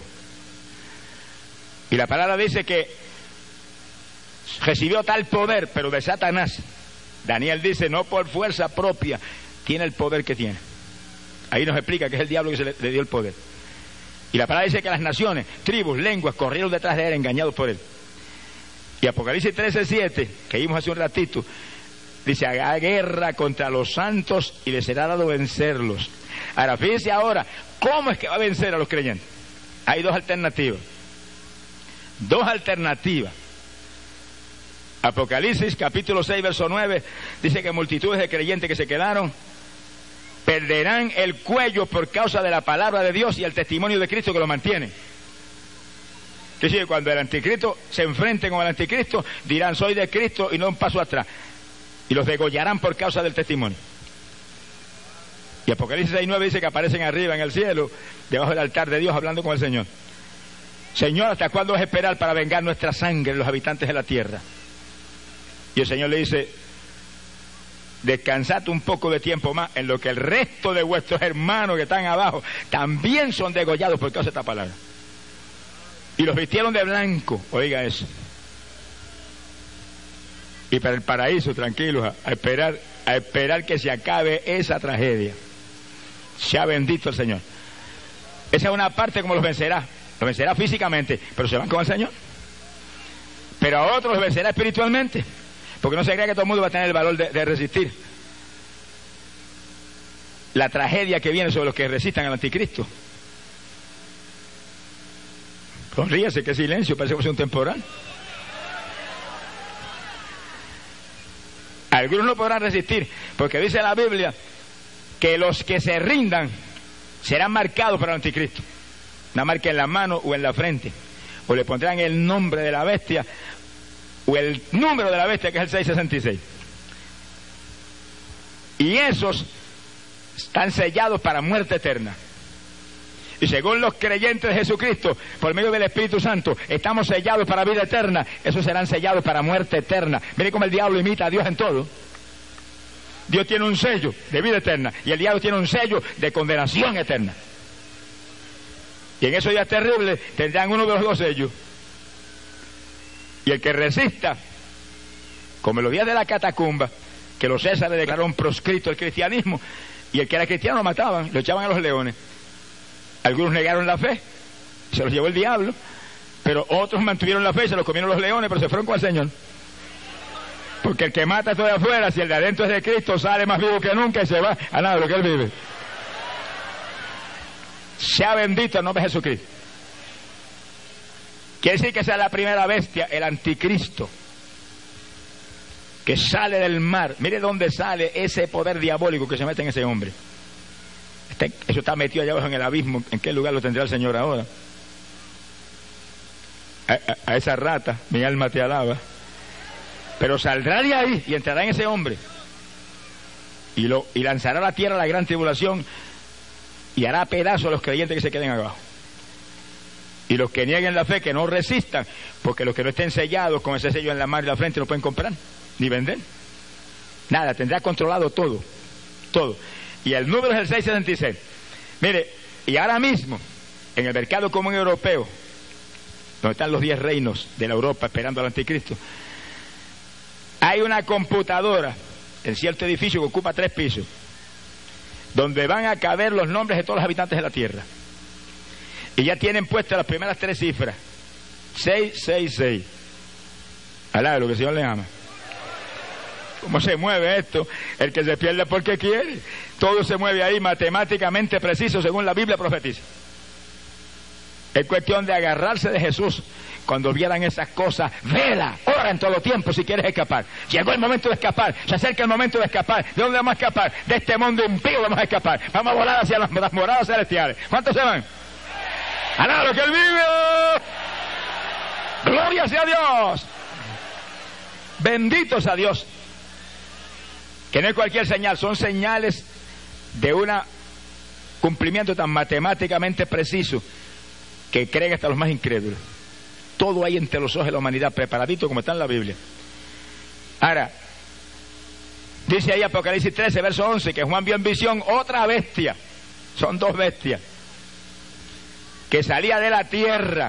Y la palabra dice que recibió tal poder, pero de Satanás. Daniel dice, no por fuerza propia, tiene el poder que tiene. Ahí nos explica que es el diablo que se le, le dio el poder. Y la palabra dice que las naciones, tribus, lenguas, corrieron detrás de él, engañados por él. Y Apocalipsis trece, siete, que vimos hace un ratito, dice, haga guerra contra los santos y les será dado vencerlos. Ahora, fíjense ahora, ¿cómo es que va a vencer a los creyentes? Hay dos alternativas. Dos alternativas. Apocalipsis, capítulo seis, verso nueve, dice que multitudes de creyentes que se quedaron perderán el cuello por causa de la palabra de Dios y el testimonio de Cristo que lo mantiene. Es decir, cuando el anticristo se enfrente con el anticristo, dirán, soy de Cristo y no un paso atrás. Y los degollarán por causa del testimonio. Y Apocalipsis seis, nueve dice que aparecen arriba en el cielo, debajo del altar de Dios, hablando con el Señor. Señor, ¿hasta cuándo vas a esperar para vengar nuestra sangre los habitantes de la tierra? Y el Señor le dice, descansad un poco de tiempo más, en lo que el resto de vuestros hermanos que están abajo también son degollados por causa de esta palabra. Y los vistieron de blanco, oiga eso. Y para el paraíso, tranquilos, a, a esperar, a esperar que se acabe esa tragedia. Sea bendito el Señor. Esa es una parte como los vencerá. Los vencerá físicamente, pero se van con el Señor. Pero a otros los vencerá espiritualmente, porque no se crea que todo el mundo va a tener el valor de, de resistir la tragedia que viene sobre los que resistan al anticristo. Sonríase, qué silencio, parece que es un temporal. Algunos no podrán resistir, porque dice la Biblia que los que se rindan serán marcados para el anticristo. Una marca en la mano o en la frente, o le pondrán el nombre de la bestia o el número de la bestia, que es el seiscientos sesenta y seis. Y esos están sellados para muerte eterna. Y según los creyentes de Jesucristo, por medio del Espíritu Santo, estamos sellados para vida eterna. Esos serán sellados para muerte eterna. Miren cómo el diablo imita a Dios en todo. Dios tiene un sello de vida eterna y el diablo tiene un sello de condenación eterna. Y en esos días terribles tendrán uno de los dos sellos. Y el que resista, como en los días de la catacumba, que los Césares declararon proscrito el cristianismo, y el que era cristiano lo mataban, lo echaban a los leones. Algunos negaron la fe, se los llevó el diablo, pero otros mantuvieron la fe y se los comieron los leones, pero se fueron con el Señor. Porque el que mata todo de afuera, si el de adentro es de Cristo, sale más vivo que nunca y se va a nada de lo que él vive. Sea bendito el nombre de Jesucristo. Quiere decir que esa es la primera bestia, el anticristo, que sale del mar. Mire dónde sale ese poder diabólico que se mete en ese hombre. Este, eso está metido allá abajo en el abismo. ¿En qué lugar lo tendrá el Señor ahora? A, a, a esa rata, mi alma te alaba. Pero saldrá de ahí y entrará en ese hombre. Y, lo, y lanzará a la tierra la gran tribulación y hará pedazos a los creyentes que se queden abajo. Y los que nieguen la fe, que no resistan, porque los que no estén sellados con ese sello en la mano y la frente no pueden comprar, ni vender. Nada, tendrá controlado todo, todo. Y el número es el seiscientos sesenta y seis. Mire, y ahora mismo, en el mercado común europeo, donde están los diez reinos de la Europa esperando al anticristo, hay una computadora en cierto edificio que ocupa tres pisos, donde van a caber los nombres de todos los habitantes de la tierra. Y ya tienen puestas las primeras tres cifras. seiscientos sesenta y seis. Alá, lo que el Señor le ama. ¿Cómo se mueve esto? El que se pierde porque quiere. Todo se mueve ahí matemáticamente preciso según la Biblia profetiza. Es cuestión de agarrarse de Jesús. Cuando vieran esas cosas, vela, ora en todo tiempo si quieres escapar. Llegó el momento de escapar, se acerca el momento de escapar. ¿De dónde vamos a escapar? De este mundo impío vamos a escapar. Vamos a volar hacia las, las moradas celestiales. ¿Cuántos se van? ¡Alá lo que él vive! ¡Gloria sea a Dios! Benditos a Dios. Que no es cualquier señal, son señales de un cumplimiento tan matemáticamente preciso que creen hasta los más incrédulos. Todo hay entre los ojos de la humanidad, preparadito como está en la Biblia. Ahora, dice ahí Apocalipsis trece, verso once, que Juan vio en visión otra bestia. Son dos bestias. Que salía de la tierra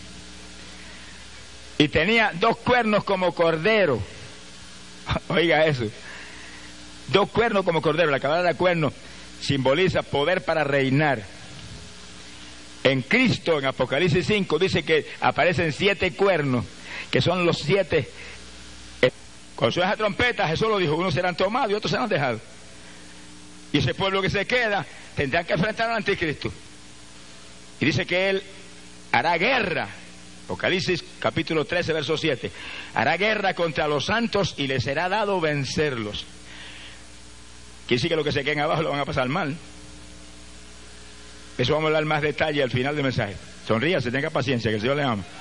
y tenía dos cuernos como cordero. Oiga eso. Dos cuernos como cordero. La palabra cuerno simboliza poder para reinar. En Cristo, en Apocalipsis cinco, dice que aparecen siete cuernos, que son los siete. Cuando suena la trompeta, Jesús lo dijo, unos serán tomados y otros serán dejados. Y ese pueblo que se queda tendrá que enfrentar al anticristo. Y dice que él hará guerra. Apocalipsis capítulo trece, verso siete. Hará guerra contra los santos y les será dado vencerlos. Quiere decir que los que se queden abajo lo van a pasar mal. Eso vamos a hablar más detalle al final del mensaje. Sonríase, tenga paciencia, que el Señor le ama.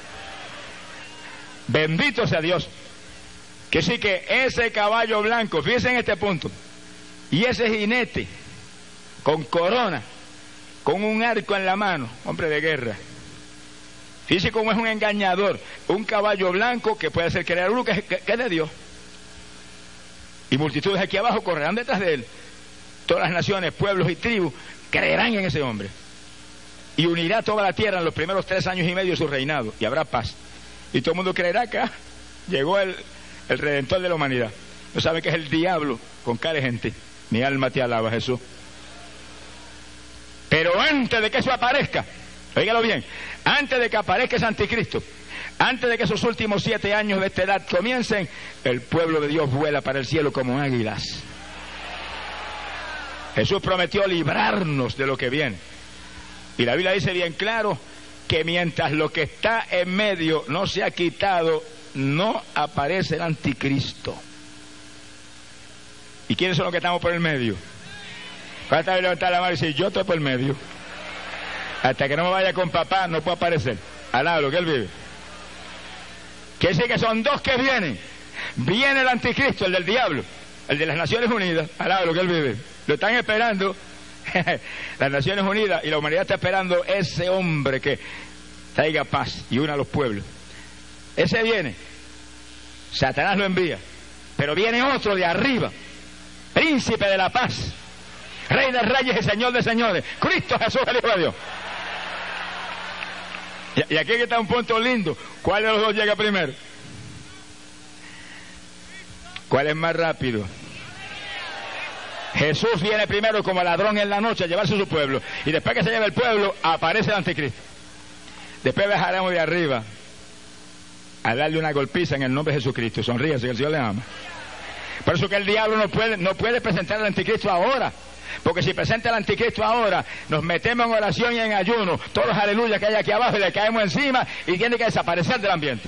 Bendito sea Dios. Que sí que ese caballo blanco, fíjense en este punto, y ese jinete con corona, con un arco en la mano, hombre de guerra. Fíjense cómo es un engañador, un caballo blanco que puede hacer creer uno que, que, que es de Dios. Y multitudes aquí abajo correrán detrás de él. Todas las naciones, pueblos y tribus creerán en ese hombre. Y unirá toda la tierra en los primeros tres años y medio de su reinado. Y habrá paz. Y todo el mundo creerá que ah, llegó el, el Redentor de la humanidad. No saben que es el diablo con cara de gente. Mi alma te alaba, Jesús. Pero antes de que eso aparezca, óigalo bien, antes de que aparezca ese anticristo, antes de que esos últimos siete años de esta edad comiencen, el pueblo de Dios vuela para el cielo como águilas. Jesús prometió librarnos de lo que viene. Y la Biblia dice bien claro que mientras lo que está en medio no se ha quitado, no aparece el anticristo. ¿Y quiénes son los que estamos por el medio? ¿Cuántas veces levantar la mano y decir, yo estoy por el medio? Hasta que no me vaya con papá, no puedo aparecer. Alá lo que él vive. Quiere decir que son dos que vienen. Viene el anticristo, el del diablo, el de las Naciones Unidas, alá lo que él vive. Lo están esperando las Naciones Unidas y la humanidad está esperando ese hombre que traiga paz y una a los pueblos. Ese viene, Satanás lo envía, pero viene otro de arriba, príncipe de la paz, rey de reyes y señor de señores, Cristo Jesús, el Hijo de Dios. Y, y aquí está un punto lindo. ¿Cuál de los dos llega primero? ¿Cuál es más rápido? Jesús viene primero como ladrón en la noche a llevarse a su pueblo, y después que se lleva el pueblo aparece el anticristo. Después bajaremos de arriba a darle una golpiza en el nombre de Jesucristo. Sonríase, que el Señor le ama. Por eso que el diablo no puede, no puede presentar al anticristo ahora, porque si presenta al anticristo ahora, nos metemos en oración y en ayuno, todos los aleluyas que hay aquí abajo, y le caemos encima y tiene que desaparecer del ambiente.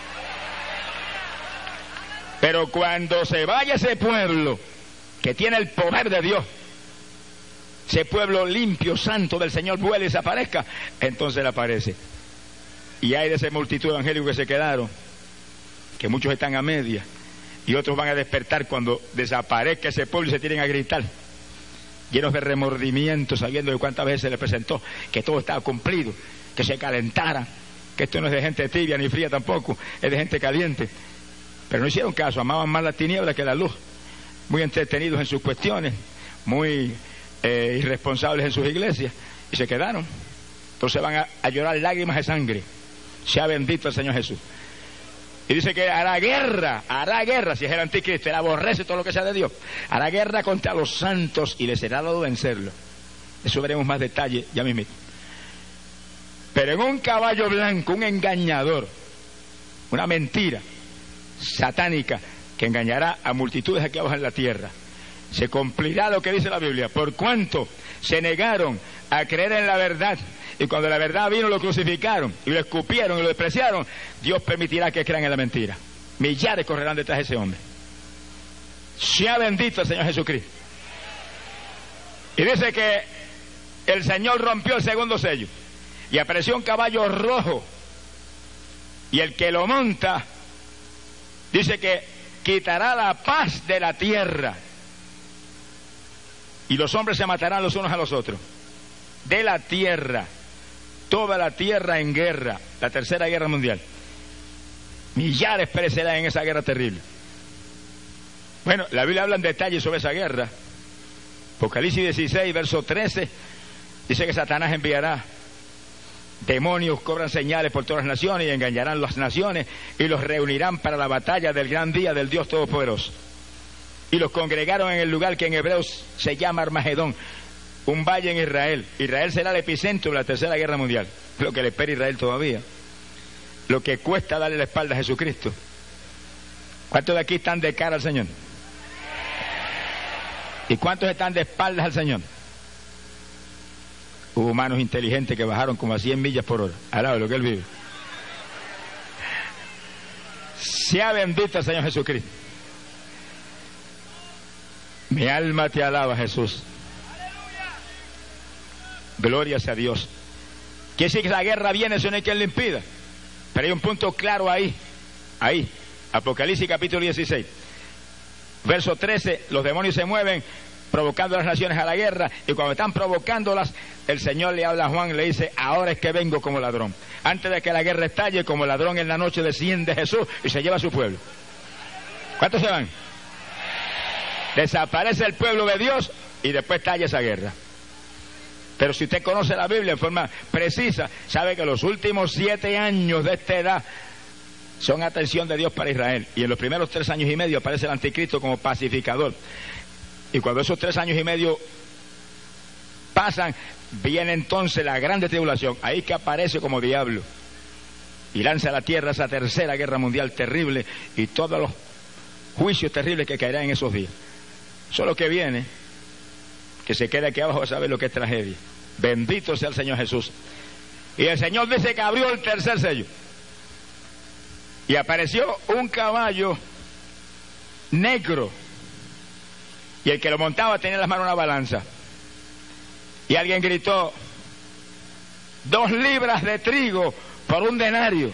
Pero cuando se vaya ese pueblo que tiene el poder de Dios, ese pueblo limpio, santo del Señor, vuelve y desaparezca, entonces él aparece. Y hay de esa multitud de evangélicos que se quedaron, que muchos están a media, y otros van a despertar cuando desaparezca ese pueblo y se tienen a gritar, llenos de remordimiento, sabiendo de cuántas veces se les presentó que todo estaba cumplido, que se calentara, que esto no es de gente tibia ni fría tampoco, es de gente caliente. Pero no hicieron caso, amaban más la tiniebla que la luz, muy entretenidos en sus cuestiones, muy eh, irresponsables en sus iglesias, y se quedaron. Entonces van a, a llorar lágrimas de sangre. Sea bendito el Señor Jesús. Y dice que hará guerra, hará guerra, si es el anticristo, él aborrece todo lo que sea de Dios, hará guerra contra los santos y les será dado vencerlo. Eso veremos más detalle ya mismo. Pero en un caballo blanco, un engañador, una mentira satánica que engañará a multitudes aquí abajo en la tierra, se cumplirá lo que dice la Biblia, por cuanto se negaron a creer en la verdad, y cuando la verdad vino lo crucificaron y lo escupieron y lo despreciaron, Dios permitirá que crean en la mentira. Millares correrán detrás de ese hombre. Sea bendito el Señor Jesucristo. Y dice que el Señor rompió el segundo sello y apareció un caballo rojo, y el que lo monta dice que quitará la paz de la tierra, y los hombres se matarán los unos a los otros. De la tierra, toda la tierra en guerra, la tercera guerra mundial. Millares perecerán en esa guerra terrible. Bueno, la Biblia habla en detalle sobre esa guerra. Apocalipsis dieciséis, verso trece, dice que Satanás enviará demonios, cobran señales por todas las naciones y engañarán las naciones y los reunirán para la batalla del gran día del Dios Todopoderoso. Y los congregaron en el lugar que en hebreo se llama Armagedón, un valle en Israel. Israel será el epicentro de la tercera guerra mundial, lo que le espera a Israel todavía, lo que cuesta darle la espalda a Jesucristo. ¿Cuántos de aquí están de cara al Señor? ¿Y cuántos están de espaldas al Señor? Hubo humanos inteligentes que bajaron como a cien millas por hora, al lado de lo que Él vive. Sea bendito el Señor Jesucristo. Mi alma te alaba, Jesús. Gloria sea a Dios. Quiere decir que la guerra viene, eso no hay quien le impida. Pero hay un punto claro ahí, ahí, Apocalipsis capítulo dieciséis, verso trece, los demonios se mueven provocando a las naciones a la guerra, y cuando están provocándolas, el Señor le habla a Juan, le dice, ahora es que vengo como ladrón. Antes de que la guerra estalle, como ladrón en la noche desciende Jesús y se lleva a su pueblo. ¿Cuántos se van? Desaparece el pueblo de Dios y después estalla esa guerra. Pero si usted conoce la Biblia en forma precisa, sabe que los últimos siete años de esta edad son atención de Dios para Israel. Y en los primeros tres años y medio aparece el anticristo como pacificador. Y cuando esos tres años y medio pasan, viene entonces la grande tribulación. Ahí que aparece como diablo y lanza a la tierra esa tercera guerra mundial terrible y todos los juicios terribles que caerán en esos días. Eso es lo que viene. Que se quede aquí abajo a saber lo que es tragedia. Bendito sea el Señor Jesús. Y el Señor dice que abrió el tercer sello y apareció un caballo negro, y el que lo montaba tenía en las manos una balanza, y alguien gritó, dos libras de trigo por un denario.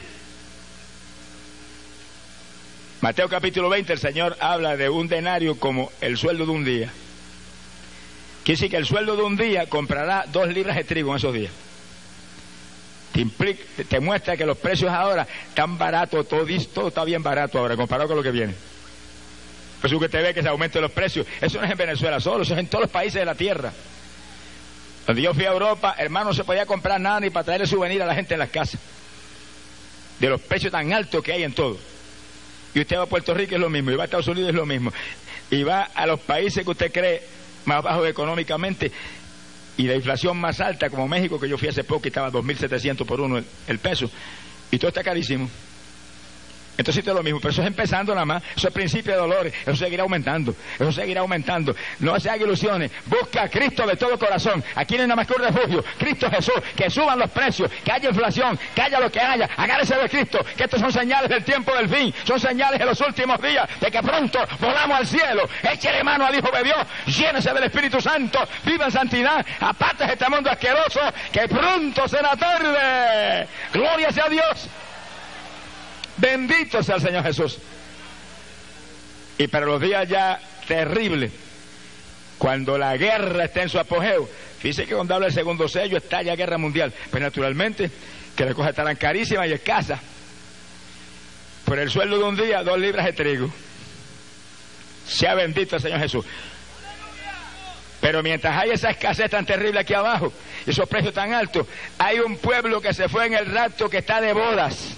Mateo capítulo veinte, el Señor habla de un denario como el sueldo de un día. Quiere decir que el sueldo de un día comprará dos libras de trigo en esos días. Te, implica, te muestra que los precios ahora están baratos, todo, todo está bien barato ahora comparado con lo que viene. Pues que te ve que se aumentan los precios. Eso no es en Venezuela solo, eso es en todos los países de la tierra. Cuando yo fui a Europa, hermano, no se podía comprar nada ni para traerle souvenir a la gente en las casas. De los precios tan altos que hay en todo. Y usted va a Puerto Rico es lo mismo, y va a Estados Unidos es lo mismo. Y va a los países que usted cree más bajos económicamente y la inflación más alta, como México, que yo fui hace poco y estaba dos mil setecientos por uno el, el peso. Y todo está carísimo. Entonces esto es lo mismo, pero eso es empezando nada más, eso es principio de dolores, eso seguirá aumentando, eso seguirá aumentando. No se haga ilusiones, busca a Cristo de todo corazón, aquí no hay nada más que un refugio, Cristo Jesús, que suban los precios, que haya inflación, que haya lo que haya, agárrese de Cristo, que estos son señales del tiempo del fin, son señales de los últimos días, de que pronto volamos al cielo, échele mano al Hijo de Dios, llénese del Espíritu Santo, viva en santidad, apártese de este mundo asqueroso, que pronto será tarde, gloria sea a Dios. Bendito sea el Señor Jesús. Y para los días ya terribles, cuando la guerra está en su apogeo, fíjese que cuando habla el segundo sello está ya guerra mundial, pues naturalmente que las cosas estarán carísimas y escasas. Por el sueldo de un día, dos libras de trigo. Sea bendito el Señor Jesús. Pero mientras hay esa escasez tan terrible aquí abajo, y esos precios tan altos, hay un pueblo que se fue en el rapto que está de bodas,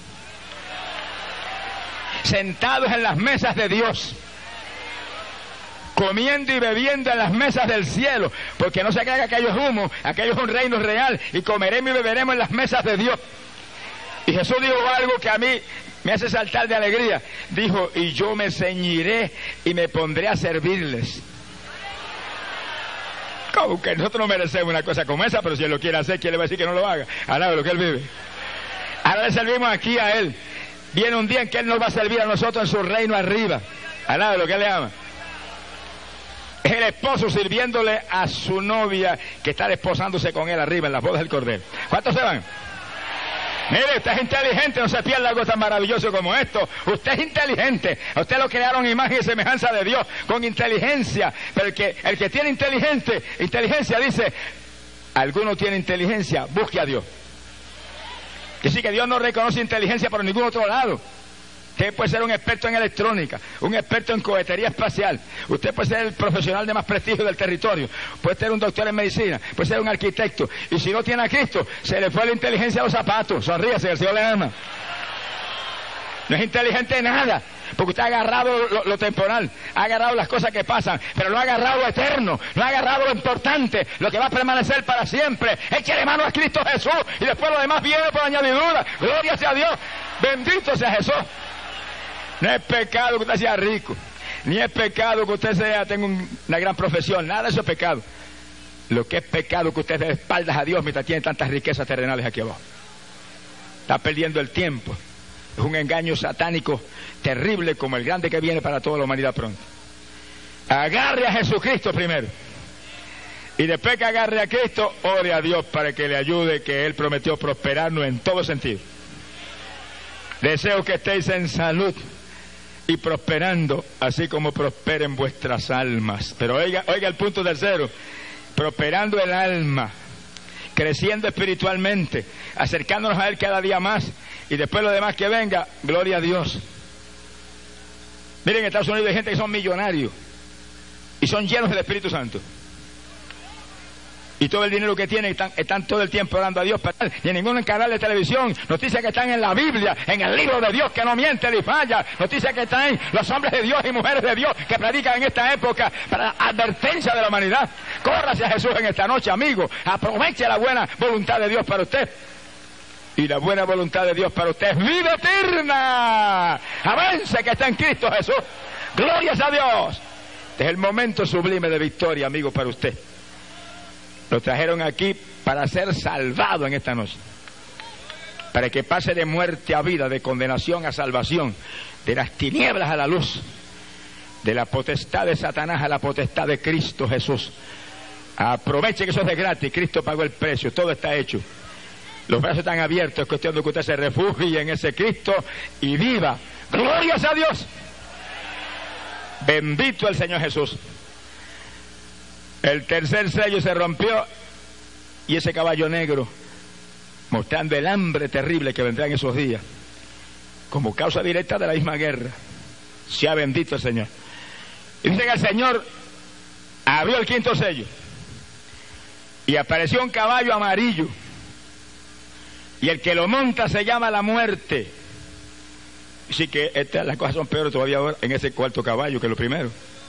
sentados en las mesas de Dios, comiendo y bebiendo en las mesas del cielo, porque no se crea que aquello es humo, aquello es un reino real, y comeremos y beberemos en las mesas de Dios. Y Jesús dijo algo que a mí me hace saltar de alegría, dijo, y yo me ceñiré y me pondré a servirles. Como que nosotros no merecemos una cosa como esa, pero si Él lo quiere hacer, ¿quién le va a decir que no lo haga? Ahora de lo que Él vive. Ahora le servimos aquí a Él. Viene un día en que Él nos va a servir a nosotros en su reino arriba, al lado de lo que Él le ama. Es el esposo sirviéndole a su novia que está desposándose con Él arriba en las bodas del Cordero. ¿Cuántos se van? Mire, usted es inteligente, no se pierda algo tan maravilloso como esto. Usted es inteligente, a usted lo crearon imagen y semejanza de Dios, con inteligencia. Pero el que, el que tiene inteligente, inteligencia dice, alguno tiene inteligencia, busque a Dios. Que sí, que Dios no reconoce inteligencia por ningún otro lado. Usted puede ser un experto en electrónica, un experto en cohetería espacial, usted puede ser el profesional de más prestigio del territorio, puede ser un doctor en medicina, puede ser un arquitecto, y si no tiene a Cristo, se le fue la inteligencia a los zapatos. Sonríase, el Señor le ama. No es inteligente en nada, porque usted ha agarrado lo, lo temporal, ha agarrado las cosas que pasan, pero no ha agarrado lo eterno, no ha agarrado lo importante, lo que va a permanecer para siempre. Échele mano a Cristo Jesús, y después lo demás viene por añadidura. Gloria sea a Dios, bendito sea Jesús. No es pecado que usted sea rico, ni es pecado que usted sea, tenga un, una gran profesión, nada de eso es pecado. Lo que es pecado que usted dé espaldas a Dios mientras tiene tantas riquezas terrenales aquí abajo. Está perdiendo el tiempo. Es un engaño satánico terrible como el grande que viene para toda la humanidad pronto. Agarre a Jesucristo primero. Y después que agarre a Cristo, ore a Dios para que le ayude, que Él prometió prosperarnos en todo sentido. Deseo que estéis en salud y prosperando, así como prosperen vuestras almas. Pero oiga, oiga el punto tercero, prosperando el alma, creciendo espiritualmente, acercándonos a Él cada día más, y después lo demás que venga, gloria a Dios. Miren, en Estados Unidos hay gente que son millonarios y son llenos del Espíritu Santo. Y todo el dinero que tienen están, están todo el tiempo orando a Dios para él. Y en ningún canal de televisión, noticias que están en la Biblia, en el libro de Dios que no miente ni falla, noticias que están los hombres de Dios y mujeres de Dios que predican en esta época para advertencia de la humanidad. Corra hacia Jesús en esta noche, amigo, aproveche la buena voluntad de Dios para usted. Y la buena voluntad de Dios para usted es vida eterna. Avance que está en Cristo Jesús. Glorias a Dios. Este es el momento sublime de victoria, amigo, para usted. Lo trajeron aquí para ser salvado en esta noche. Para que pase de muerte a vida, de condenación a salvación, de las tinieblas a la luz, de la potestad de Satanás a la potestad de Cristo Jesús. Aproveche que eso es de gratis. Cristo pagó el precio, todo está hecho. Los brazos están abiertos, es cuestión de que usted se refugie en ese Cristo y viva. ¡Glorias a Dios! Bendito el Señor Jesús. El tercer sello se rompió y ese caballo negro, mostrando el hambre terrible que vendrá en esos días, como causa directa de la misma guerra. Sea bendito el Señor. Y dice que el Señor abrió el quinto sello y apareció un caballo amarillo, y el que lo monta se llama la muerte. Así que esta, las cosas son peores todavía ahora en ese cuarto caballo que lo primero.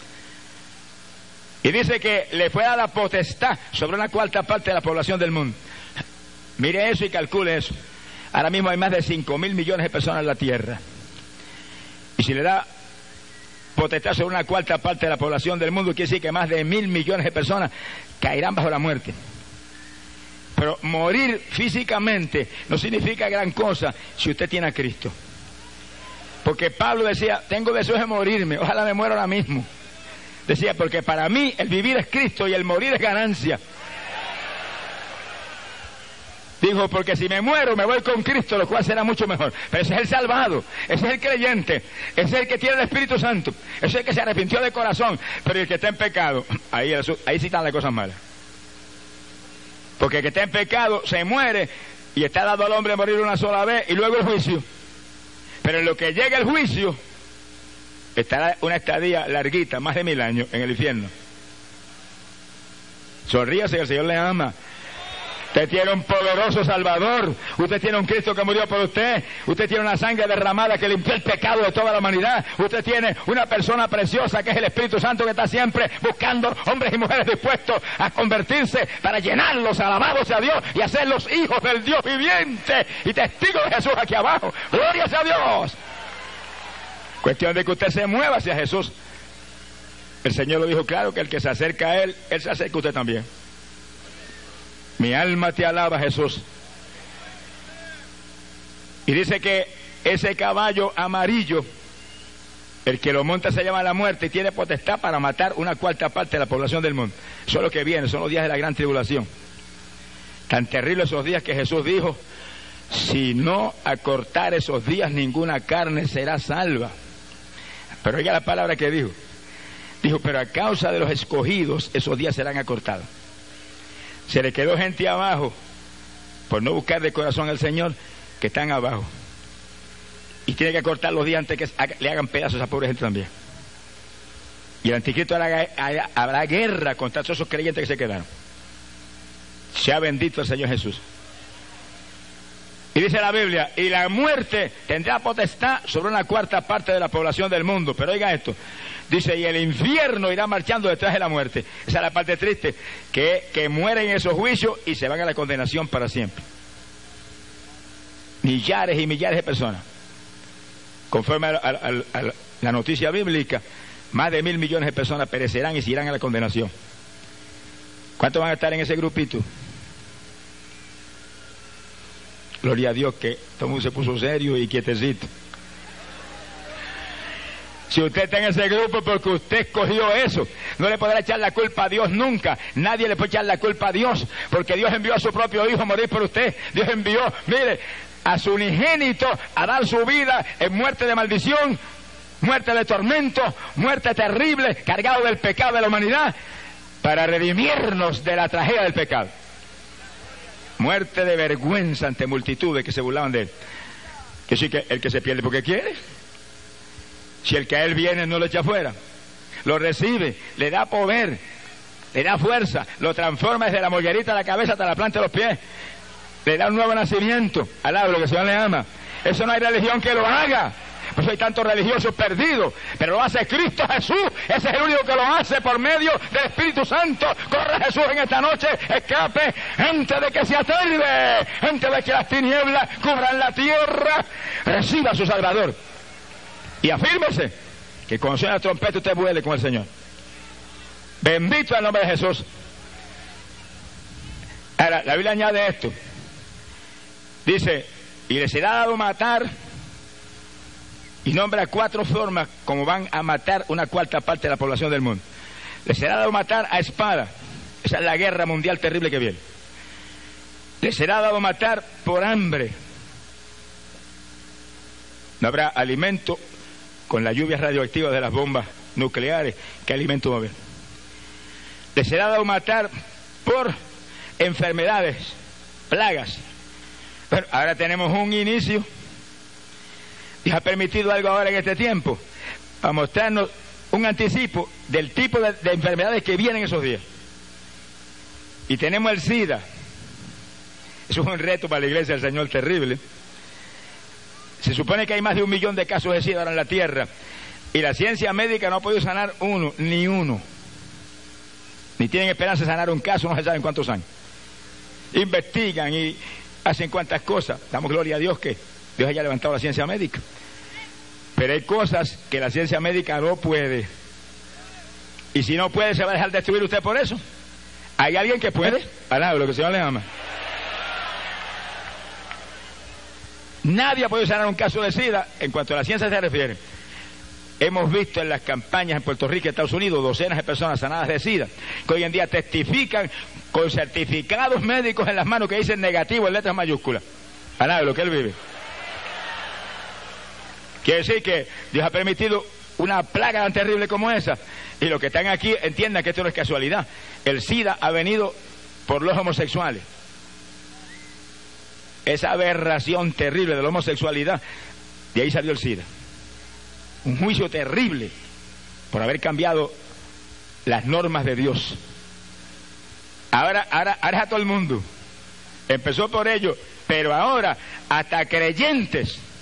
Y dice que le fue dada potestad sobre una cuarta parte de la población del mundo. Mire eso y calcule eso. Ahora mismo hay más de cinco mil millones de personas en la tierra. Y si le da potestad sobre una cuarta parte de la población del mundo, quiere decir que más de mil millones de personas caerán bajo la muerte. Pero morir físicamente no significa gran cosa si usted tiene a Cristo. Porque Pablo decía, tengo deseo de morirme, ojalá me muera ahora mismo. Decía, porque para mí el vivir es Cristo y el morir es ganancia. Dijo, porque si me muero me voy con Cristo, lo cual será mucho mejor. Pero ese es el salvado, ese es el creyente, ese es el que tiene el Espíritu Santo, ese es el que se arrepintió de corazón. Pero el que está en pecado, ahí, ahí sí están las cosas malas. Porque el que está en pecado se muere y está dado al hombre morir una sola vez y luego el juicio. Pero en lo que llega el juicio, estará una estadía larguita, más de mil años, en el infierno. Sonríase, que el Señor le ama. Usted tiene un poderoso Salvador. Usted tiene un Cristo que murió por usted. Usted tiene una sangre derramada que limpió el pecado de toda la humanidad. Usted tiene una persona preciosa que es el Espíritu Santo, que está siempre buscando hombres y mujeres dispuestos a convertirse para llenarlos, alabados a Dios y hacerlos hijos del Dios viviente y testigos de Jesús aquí abajo. ¡Gloria a Dios! Cuestión de que usted se mueva hacia Jesús. El Señor lo dijo claro, que el que se acerca a Él, Él se acerca a usted también. Mi alma te alaba, Jesús. Y dice que ese caballo amarillo, el que lo monta se llama la muerte y tiene potestad para matar una cuarta parte de la población del mundo. Eso es lo que viene, son los días de la gran tribulación. Tan terribles esos días que Jesús dijo, si no acortar esos días, ninguna carne será salva. Pero oiga la palabra que dijo. Dijo, pero a causa de los escogidos, esos días serán acortados. Se le quedó gente abajo, por no buscar de corazón al Señor, que están abajo. Y tiene que acortar los días antes que le hagan pedazos a esa pobre gente también. Y el anticristo hará, habrá guerra contra todos esos creyentes que se quedaron. Sea bendito el Señor Jesús. Y dice la Biblia, y la muerte tendrá potestad sobre una cuarta parte de la población del mundo. Pero oiga esto, dice, y el infierno irá marchando detrás de la muerte. Esa es la parte triste, que, que mueren en esos juicios y se van a la condenación para siempre. Millares y millares de personas. Conforme a, a, a, a la noticia bíblica, más de mil millones de personas perecerán y se irán a la condenación. ¿Cuántos van a estar en ese grupito? Gloria a Dios que todo el mundo se puso serio y quietecito. Si usted está en ese grupo porque usted escogió eso, no le podrá echar la culpa a Dios nunca. Nadie le puede echar la culpa a Dios, porque Dios envió a su propio Hijo a morir por usted. Dios envió, mire, a su unigénito a dar su vida en muerte de maldición, muerte de tormento, muerte terrible, cargado del pecado de la humanidad, para redimirnos de la tragedia del pecado. Muerte de vergüenza ante multitudes que se burlaban de él. Que sí, que el que se pierde porque quiere. Si el que a él viene no lo echa fuera, lo recibe, le da poder, le da fuerza, lo transforma desde la mollerita de la cabeza hasta la planta de los pies, le da un nuevo nacimiento. Alaba lo que el Señor le ama. Eso no hay religión que lo haga. Pues hay tantos religiosos perdidos, pero lo hace Cristo Jesús. Ese es el único que lo hace por medio del Espíritu Santo. Corre Jesús en esta noche, escape antes de que se atarde, antes de que las tinieblas cubran la tierra. Reciba a su Salvador y afírmese que cuando suene la trompeta usted vuele con el Señor. Bendito el nombre de Jesús. Ahora, la Biblia añade esto. Dice, y les será dado matar, y nombra cuatro formas como van a matar una cuarta parte de la población del mundo. Les será dado matar a espada. Esa es la guerra mundial terrible que viene. Les será dado matar por hambre. No habrá alimento con las lluvias radioactivas de las bombas nucleares. ¿Qué alimento va a haber? les será dado matar por enfermedades, plagas. Pero ahora tenemos un inicio. Dios ha permitido algo ahora en este tiempo para mostrarnos un anticipo del tipo de, de enfermedades que vienen esos días. Y tenemos el SIDA. Eso es un reto para la iglesia del Señor terrible. Se supone que hay más de un millón de casos de SIDA ahora en la tierra y la ciencia médica no ha podido sanar uno, ni uno. Ni tienen esperanza de sanar un caso, no se sabe en cuántos años. Investigan y hacen cuantas cosas. Damos gloria a Dios que Dios haya levantado la ciencia médica. Pero hay cosas que la ciencia médica no puede. Y si no puede, ¿se va a dejar destruir usted por eso? ¿Hay alguien que puede? Alaba lo que el Señor le ama. Nadie ha podido sanar un caso de SIDA en cuanto a la ciencia se refiere. Hemos visto en las campañas en Puerto Rico y Estados Unidos docenas de personas sanadas de SIDA, que hoy en día testifican con certificados médicos en las manos que dicen negativo en letras mayúsculas. Alaba lo que él vive. Quiere decir que Dios ha permitido una plaga tan terrible como esa. Y los que están aquí entiendan que esto no es casualidad. El SIDA ha venido por los homosexuales. Esa aberración terrible de la homosexualidad, de ahí salió el SIDA. Un juicio terrible por haber cambiado las normas de Dios. Ahora, ahora, ahora a todo el mundo. Empezó por ello, pero ahora hasta creyentes